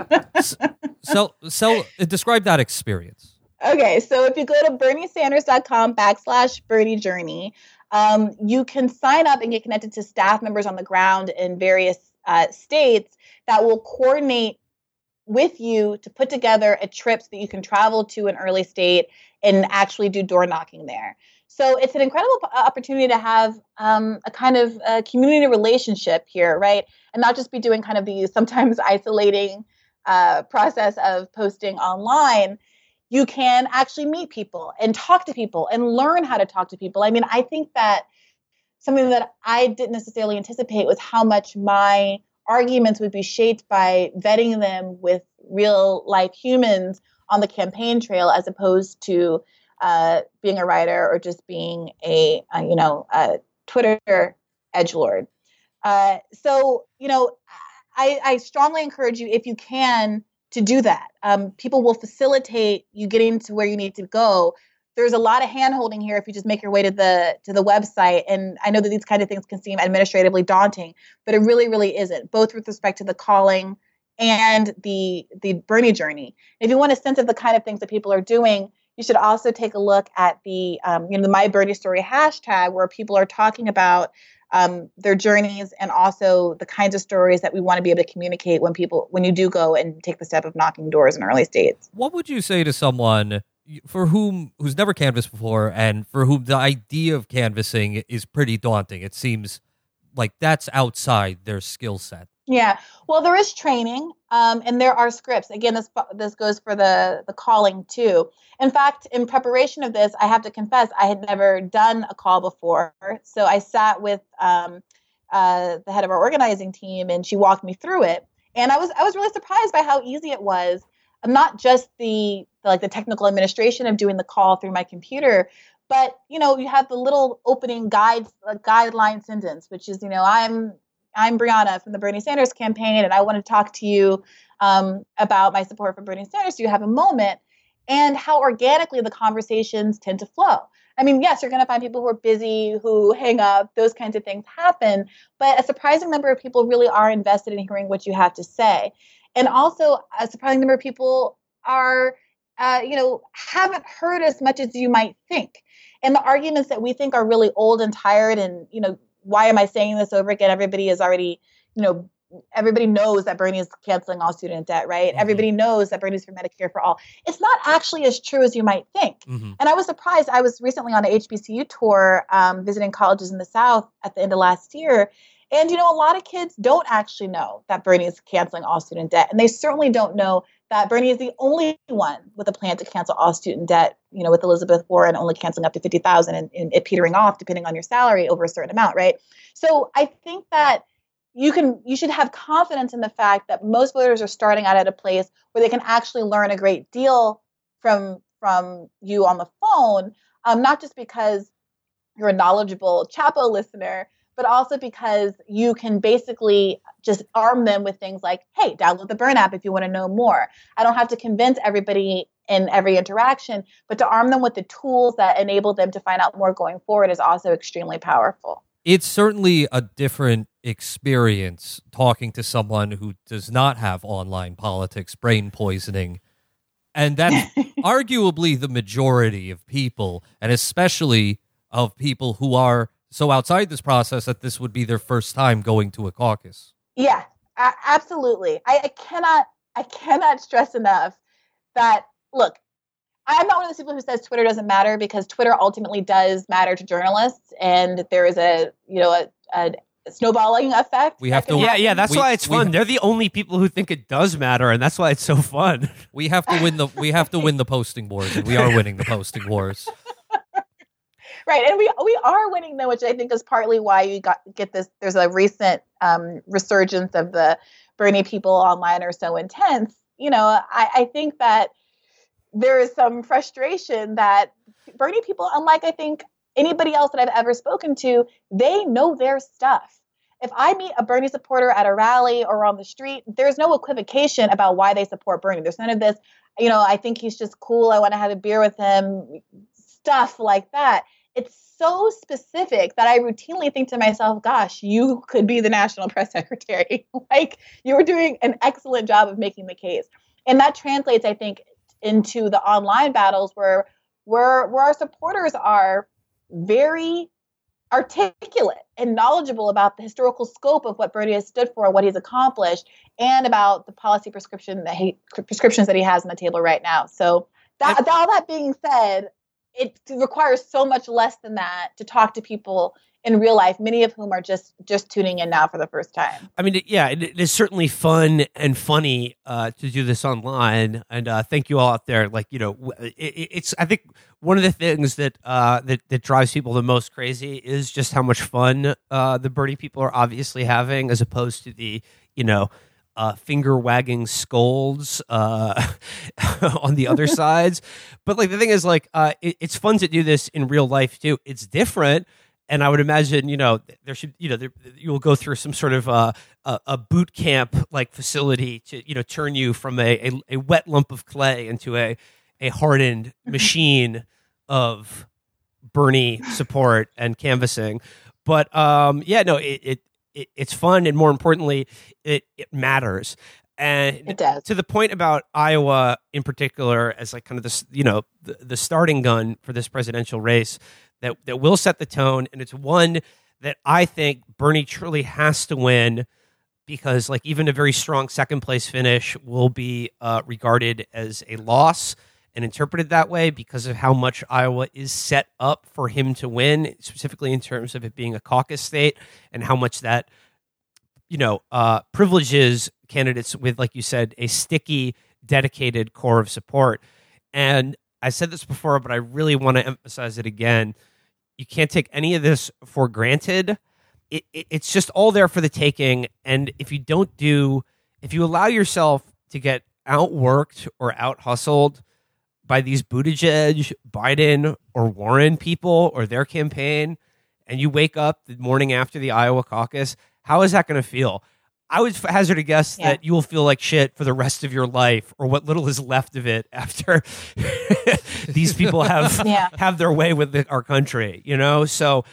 describe that experience. Okay, so if you go to BernieSanders.com/Bernie Journey, you can sign up and get connected to staff members on the ground in various states that will coordinate with you to put together a trip so that you can travel to an early state and actually do door knocking there. So it's an incredible opportunity to have a kind of a community relationship here, right? And not just be doing kind of the sometimes isolating process of posting online. You can actually meet people and talk to people and learn how to talk to people. I mean, I think that something that I didn't necessarily anticipate was how much my arguments would be shaped by vetting them with real life humans on the campaign trail, as opposed to being a writer or just being a Twitter edgelord. So, I strongly encourage you, if you can, to do that. People will facilitate you getting to where you need to go. There's a lot of hand-holding here if you just make your way to the website. And I know that these kind of things can seem administratively daunting, but it really, really isn't, both with respect to the calling and the Bernie journey. If you want a sense of the kind of things that people are doing, you should also take a look at the My Bernie Story hashtag, where people are talking about their journeys and also the kinds of stories that we want to be able to communicate when you do go and take the step of knocking doors in early states. What would you say to someone who's never canvassed before and for whom the idea of canvassing is pretty daunting? It seems like that's outside their skill set. Yeah, well, there is training, and there are scripts. Again, this goes for the calling too. In fact, in preparation of this, I have to confess I had never done a call before. So I sat with the head of our organizing team, and she walked me through it. And I was really surprised by how easy it was. Not just the technical administration of doing the call through my computer, but you have the little opening guideline sentence, which is I'm Brianna from the Bernie Sanders campaign, and I want to talk to you about my support for Bernie Sanders. Do you have a moment? And how organically the conversations tend to flow. I mean, yes, you're going to find people who are busy, who hang up, those kinds of things happen, but a surprising number of people really are invested in hearing what you have to say. And also a surprising number of people are, haven't heard as much as you might think. And the arguments that we think are really old and tired and, why am I saying this over again? Everybody is already, everybody knows that Bernie is canceling all student debt, right? Mm-hmm. Everybody knows that Bernie's for Medicare for all. It's not actually as true as you might think. Mm-hmm. And I was surprised. I was recently on an HBCU tour visiting colleges in the South at the end of last year. And, a lot of kids don't actually know that Bernie is canceling all student debt. And they certainly don't know that Bernie is the only one with a plan to cancel all student debt, with Elizabeth Warren only canceling up to $50,000 and it petering off depending on your salary over a certain amount, right? So I think that you should have confidence in the fact that most voters are starting out at a place where they can actually learn a great deal from you on the phone, not just because you're a knowledgeable Chapo listener, but also because you can basically just arm them with things like, hey, download the Burn app if you want to know more. I don't have to convince everybody in every interaction, but to arm them with the tools that enable them to find out more going forward is also extremely powerful. It's certainly a different experience talking to someone who does not have online politics brain poisoning. And that's arguably the majority of people, and especially of people who are so outside this process that this would be their first time going to a caucus. Yeah, absolutely. I cannot stress enough that, look, I'm not one of those people who says Twitter doesn't matter, because Twitter ultimately does matter to journalists, and there is a snowballing effect. We have to, yeah. That's why it's fun. They're the only people who think it does matter, and that's why it's so fun. We have to win the posting wars, and we are winning the posting wars. Right, and we are winning them, which I think is partly why you get this. There's a recent resurgence of the Bernie people online are so intense. I think that there is some frustration that Bernie people, unlike I think anybody else that I've ever spoken to, they know their stuff. If I meet a Bernie supporter at a rally or on the street, there's no equivocation about why they support Bernie. There's none of this, I think he's just cool. I want to have a beer with him. stuff like that. It's so specific that I routinely think to myself, gosh, you could be the national press secretary. Like, you were doing an excellent job of making the case. And that translates, I think, into the online battles where our supporters are very articulate and knowledgeable about the historical scope of what Bernie has stood for, what he's accomplished, and about the policy prescriptions that he has on the table right now. So all that being said, it requires so much less than that to talk to people in real life, many of whom are just tuning in now for the first time. I mean, yeah, it is certainly fun and funny to do this online, and thank you all out there. Like, it's I think one of the things that that drives people the most crazy is just how much fun the Bernie people are obviously having, as opposed to the finger wagging scolds on the other sides. But like the thing is, like, it's fun to do this in real life too. It's different. And I would imagine, there should, you'll go through some sort of a boot camp like facility to, turn you from a wet lump of clay into a hardened machine of Bernie support and canvassing. But it's fun, and more importantly, it matters. And it does. To the point about Iowa in particular, as like kind of this, the starting gun for this presidential race. That will set the tone, and it's one that I think Bernie truly has to win, because like even a very strong second place finish will be regarded as a loss and interpreted that way because of how much Iowa is set up for him to win, specifically in terms of it being a caucus state, and how much that privileges candidates with, like you said, a sticky, dedicated core of support. And I said this before, but I really want to emphasize it again. You can't take any of this for granted. It's just all there for the taking. And if you allow yourself to get outworked or out-hustled by these Buttigieg, Biden, or Warren people or their campaign, and you wake up the morning after the Iowa caucus, how is that going to feel? I would hazard a guess that you will feel like shit for the rest of your life, or what little is left of it after these people have their way with our country. So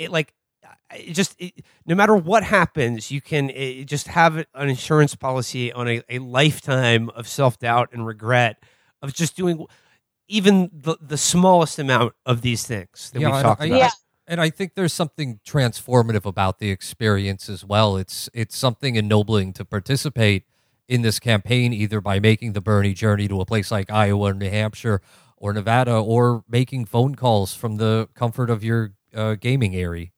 no matter what happens, you can just have an insurance policy on a lifetime of self-doubt and regret of just doing even the smallest amount of these things that we've talked about. Yeah. And I think there's something transformative about the experience as well. It's something ennobling to participate in this campaign, either by making the Bernie journey to a place like Iowa, New Hampshire, or Nevada, or making phone calls from the comfort of your gaming area.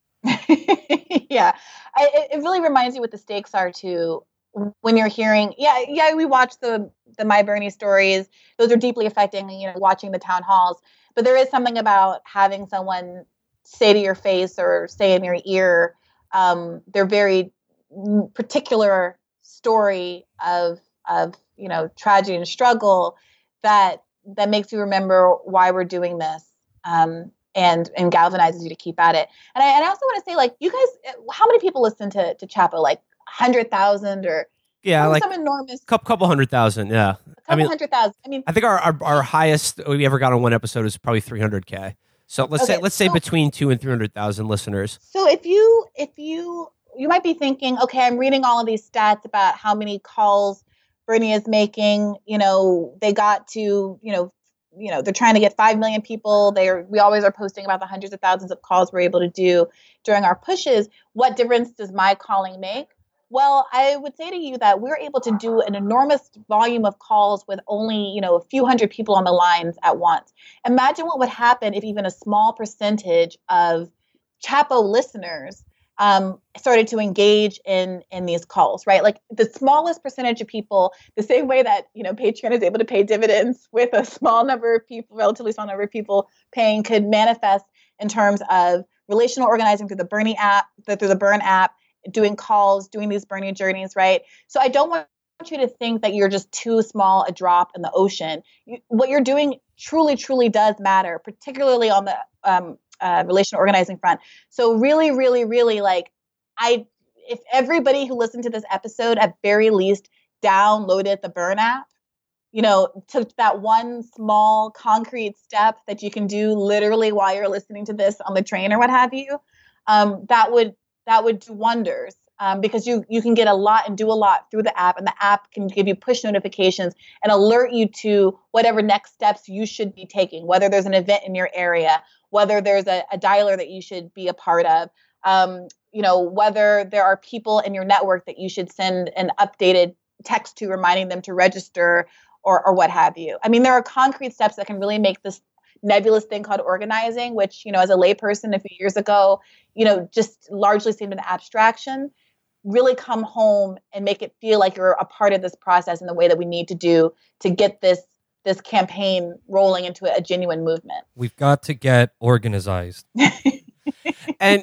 Yeah. It really reminds you what the stakes are too. When you're hearing, we watch the My Bernie stories. Those are deeply affecting, watching the town halls. But there is something about having someone say to your face or say in your ear their very particular story of tragedy and struggle that makes you remember why we're doing this, and galvanizes you to keep at it. And I also want to say, like, you guys, how many people listen to Chapo? Like 100,000 or like some enormous couple 100,000. Yeah, a couple 100,000. I mean, I think our highest we ever got on one episode is probably 300K. So let's say between 200,000 and 300,000 listeners. So if you might be thinking, okay, I'm reading all of these stats about how many calls Bernie is making. They got to, they're trying to get 5 million people. We always are posting about the hundreds of thousands of calls we're able to do during our pushes. What difference does my calling make? Well, I would say to you that we're able to do an enormous volume of calls with only, a few hundred people on the lines at once. Imagine what would happen if even a small percentage of Chapo listeners started to engage in these calls, right? Like the smallest percentage of people, the same way that, Patreon is able to pay dividends with a small number of people, relatively small number of people paying, could manifest in terms of relational organizing through the Bernie app, through the Burn app, doing calls, doing these Bernie journeys, right? So I don't want you to think that you're just too small a drop in the ocean. What you're doing truly, truly does matter, particularly on the relational organizing front. So really, really, really, if everybody who listened to this episode at very least downloaded the Burn app, to that one small concrete step that you can do literally while you're listening to this on the train or what have you, that would do wonders. Because you can get a lot and do a lot through the app, and the app can give you push notifications and alert you to whatever next steps you should be taking, whether there's an event in your area, whether there's a dialer that you should be a part of, whether there are people in your network that you should send an updated text to reminding them to register or what have you. I mean, there are concrete steps that can really make this nebulous thing called organizing, which, as a layperson a few years ago, just largely seemed an abstraction, really come home and make it feel like you're a part of this process in the way that we need to do to get this campaign rolling into a genuine movement. We've got to get organized. and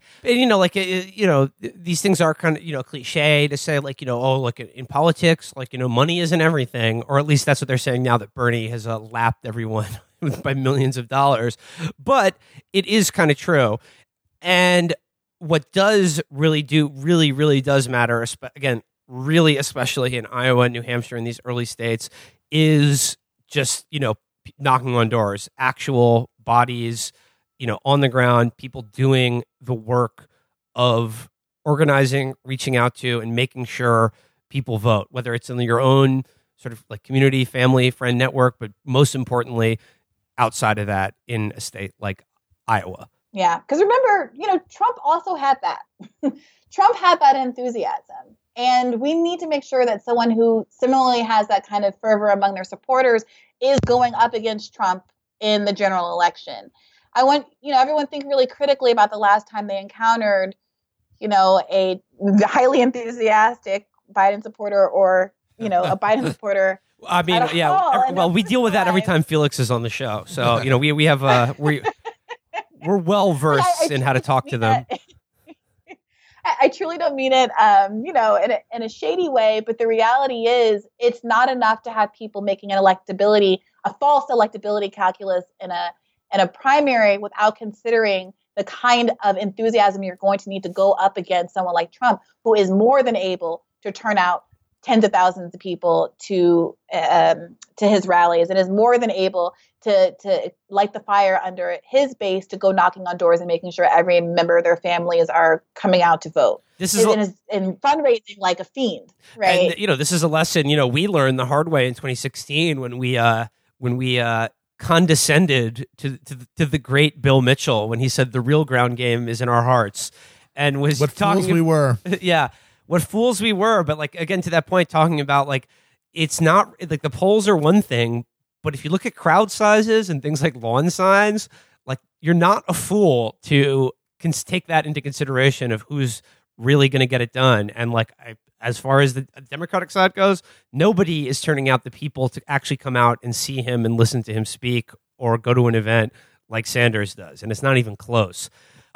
these things are kind of, cliche to say, like, look, in politics, like, money isn't everything, or at least that's what they're saying now that Bernie has lapped everyone by millions of dollars. But it is kind of true. And what does really does matter, again, really, especially in Iowa and New Hampshire and these early states, is just, knocking on doors, actual bodies, on the ground, people doing the work of organizing, reaching out to, and making sure people vote, whether it's in your own sort of like community, family, friend network, but most importantly, outside of that in a state like Iowa. Yeah, because remember, Trump also had that. Trump had that enthusiasm. And we need to make sure that someone who similarly has that kind of fervor among their supporters is going up against Trump in the general election. I want, everyone think really critically about the last time they encountered, a highly enthusiastic Biden supporter or, a Biden supporter. I mean, yeah. Well, we deal with that every time Felix is on the show. So, we have we're well versed in how to talk to them. I truly don't mean it, in a shady way. But the reality is, it's not enough to have people making a false electability calculus in a primary without considering the kind of enthusiasm you're going to need to go up against someone like Trump, who is more than able to turn out tens of thousands of people to his rallies, and is more than able to light the fire under his base to go knocking on doors and making sure every member of their families are coming out to vote. This is in fundraising like a fiend, right? And, this is a lesson, we learned the hard way in 2016 when we condescended to the great Bill Mitchell when he said the real ground game is in our hearts, and was what fools we were. Yeah. What fools we were, but like, again, to that point, talking about like, it's not like the polls are one thing, but if you look at crowd sizes and things like lawn signs, like, you're not a fool to take that into consideration of who's really going to get it done. And like, as far as the Democratic side goes, nobody is turning out the people to actually come out and see him and listen to him speak or go to an event like Sanders does, and it's not even close.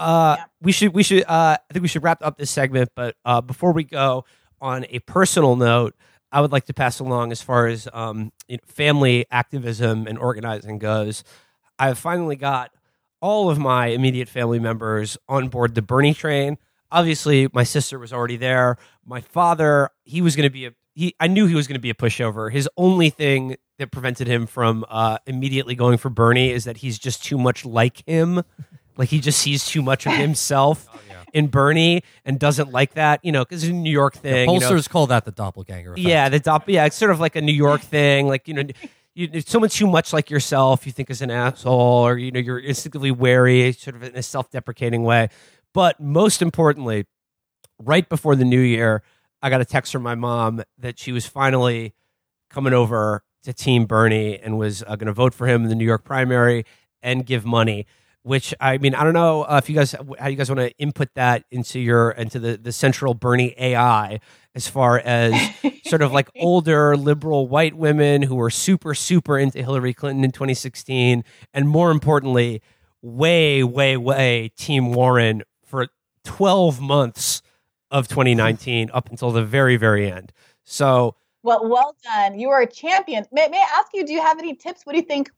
We should. I think we should wrap up this segment. But before we go, on a personal note, I would like to pass along, as far as family activism and organizing goes, I've finally got all of my immediate family members on board the Bernie train. Obviously, my sister was already there. My father, he was going to be I knew he was going to be a pushover. His only thing that prevented him from immediately going for Bernie is that he's just too much like him. Like, he just sees too much of himself in Bernie and doesn't like that, because it's a New York thing. The pollsters call that the doppelganger effect. Yeah, it's sort of like a New York thing. Like, someone too much like yourself, you think is an asshole, or, you're instinctively wary, sort of in a self-deprecating way. But most importantly, right before the new year, I got a text from my mom that she was finally coming over to Team Bernie and was going to vote for him in the New York primary and give money. Which, I mean, I don't know how you guys want to input that into the central Bernie AI, as far as sort of like older liberal white women who were super, super into Hillary Clinton in 2016, and more importantly, way, way, way Team Warren for 12 months of 2019 up until the very, very end. So, well done. You are a champion. May I ask you, do you have any tips? What do you think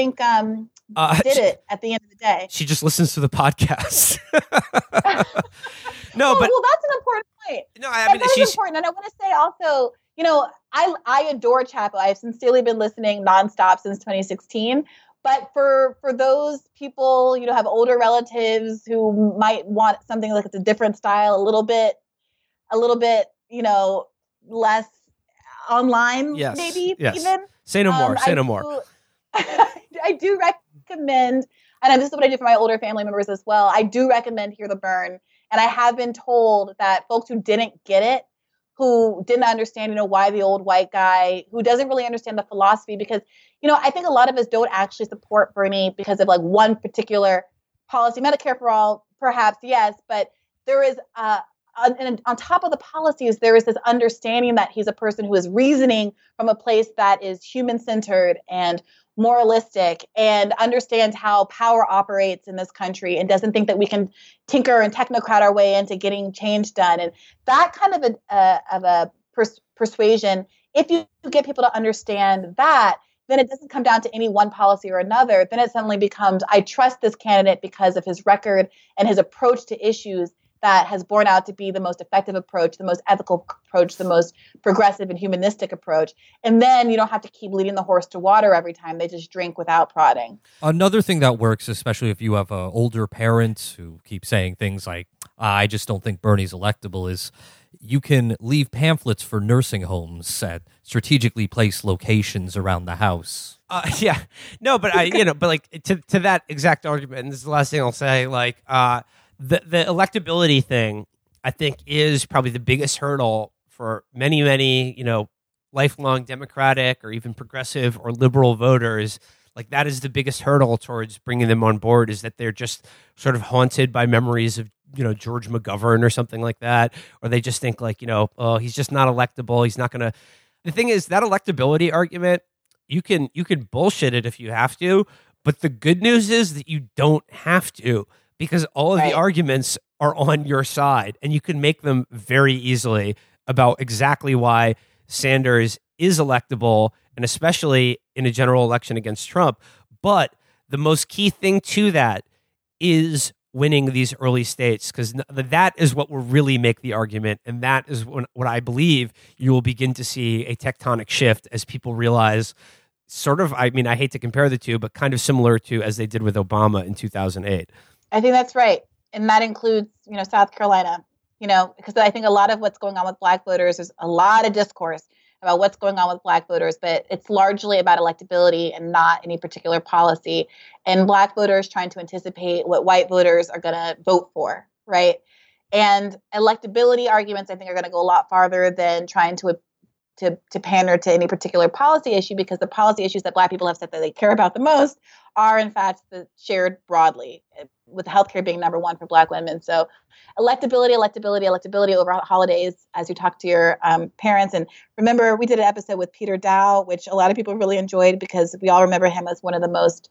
did it at the end of the day? She just listens to the podcast. No, well, that's an important point. No, I mean, that is important. And I want to say also, I adore Chapo. I've sincerely been listening nonstop since 2016. But for those people, have older relatives who might want something like it's a different style, a little bit, less online, maybe even. Say no more. Say no more. I do recommend, and this is what I do for my older family members as well. I do recommend Hear the Burn. And I have been told that folks who didn't get it, who didn't understand, why the old white guy, who doesn't really understand the philosophy, because, I think a lot of us don't actually support Bernie because of like one particular policy. Medicare for all, perhaps, yes, but there is, on top of the policies, there is this understanding that he's a person who is reasoning from a place that is human-centered and moralistic and understands how power operates in this country and doesn't think that we can tinker and technocrat our way into getting change done. And that kind of a persuasion, if you get people to understand that, then it doesn't come down to any one policy or another. Then it suddenly becomes, I trust this candidate because of his record and his approach to issues that has borne out to be the most effective approach, the most ethical approach, the most progressive and humanistic approach. And then you don't have to keep leading the horse to water every time. They just drink without prodding. Another thing that works, especially if you have older parents who keep saying things like, I just don't think Bernie's electable, is you can leave pamphlets for nursing homes at strategically placed locations around the house. Yeah. No, but but like to that exact argument, and this is the last thing I'll say, like, the electability thing, I think, is probably the biggest hurdle for many, many, lifelong Democratic or even progressive or liberal voters. Like, that is the biggest hurdle towards bringing them on board, is that they're just sort of haunted by memories of, George McGovern or something like that. Or they just think like, oh, he's just not electable. He's not going to. The thing is, that electability argument, you can bullshit it if you have to. But the good news is that you don't have to, because all of the arguments are on your side, and you can make them very easily about exactly why Sanders is electable, and especially in a general election against Trump. But the most key thing to that is winning these early states, because that is what will really make the argument, and that is what I believe you will begin to see a tectonic shift as people realize, sort of, I hate to compare the two, but kind of similar to as they did with Obama in 2008. I think that's right. And that includes, South Carolina, because I think a lot of what's going on with Black voters, there's a lot of discourse about what's going on with Black voters, but it's largely about electability and not any particular policy. And Black voters trying to anticipate what white voters are going to vote for, right? And electability arguments, I think, are going to go a lot farther than trying to pander to any particular policy issue, because the policy issues that Black people have said that they care about the most are, in fact, shared broadly, with healthcare being number one for Black women. So electability over holidays as you talk to your parents. And remember, we did an episode with Peter Dow, which a lot of people really enjoyed, because we all remember him as one of the most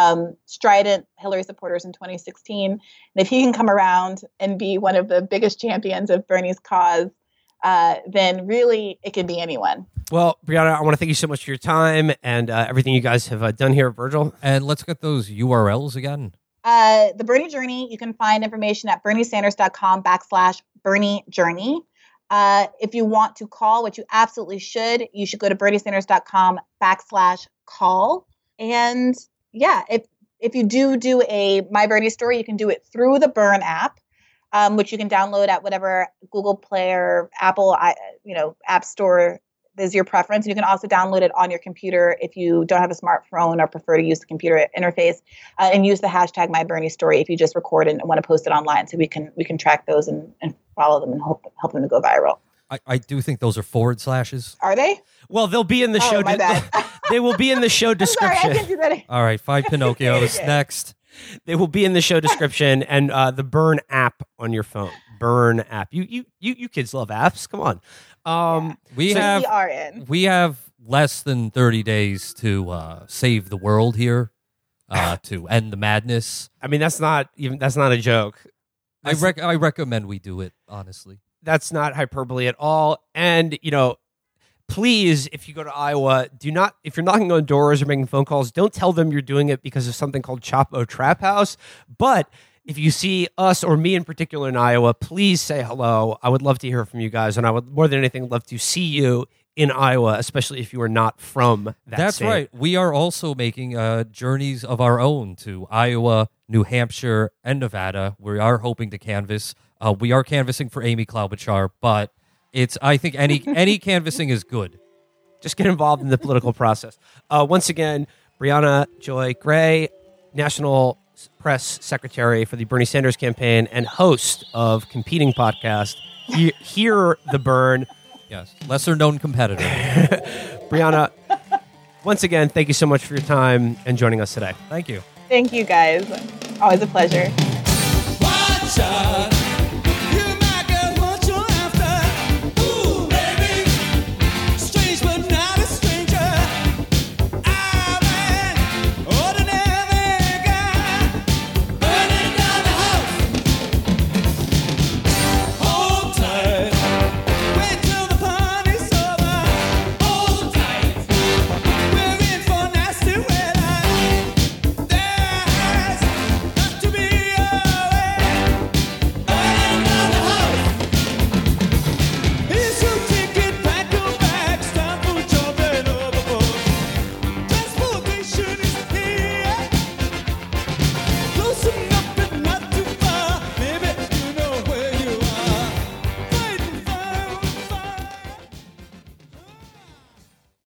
strident Hillary supporters in 2016. And if he can come around and be one of the biggest champions of Bernie's cause, then really it can be anyone. Well, Brianna, I want to thank you so much for your time and everything you guys have done here at Virgil. And let's get those URLs again. The Bernie Journey, you can find information at berniesanders.com/Bernie Journey. If you want to call, which you absolutely should, you should go to berniesanders.com/call. And yeah, if you do a My Bernie story, you can do it through the Burn app, which you can download at whatever Google Play or Apple, App Store is your preference. You can also download it on your computer if you don't have a smartphone or prefer to use the computer interface, and use the hashtag MyBernieStory if you just record and want to post it online, so we can track those and follow them and help them to go viral. I do think those are forward slashes. Are they? Well, they'll be in the show. My bad. They will be in the show description. Sorry, I can't do that. All right, 5 Pinocchios next. They will be in the show description and the Burn app on your phone. Burn app. You kids love apps. Come on. We have less than 30 days to save the world here, to end the madness. I mean, that's not a joke. I recommend we do it, honestly. That's not hyperbole at all. And, please, if you go to Iowa, if you're knocking on doors or making phone calls, don't tell them you're doing it because of something called Chapo Trap House. But if you see us, or me in particular, in Iowa, please say hello. I would love to hear from you guys, and I would, more than anything, love to see you in Iowa, especially if you are not from that That's state. right. We are also making journeys of our own to Iowa, New Hampshire, and Nevada. We are hoping to canvass. We are canvassing for Amy Klobuchar, but I think any canvassing is good. Just get involved in the political process. Once again, Briahna Joy Gray, National Press Secretary for the Bernie Sanders campaign and host of competing podcast, Hear the Burn. Yes, lesser known competitor. Briahna, once again, thank you so much for your time and joining us today. Thank you. Thank you, guys. Always a pleasure.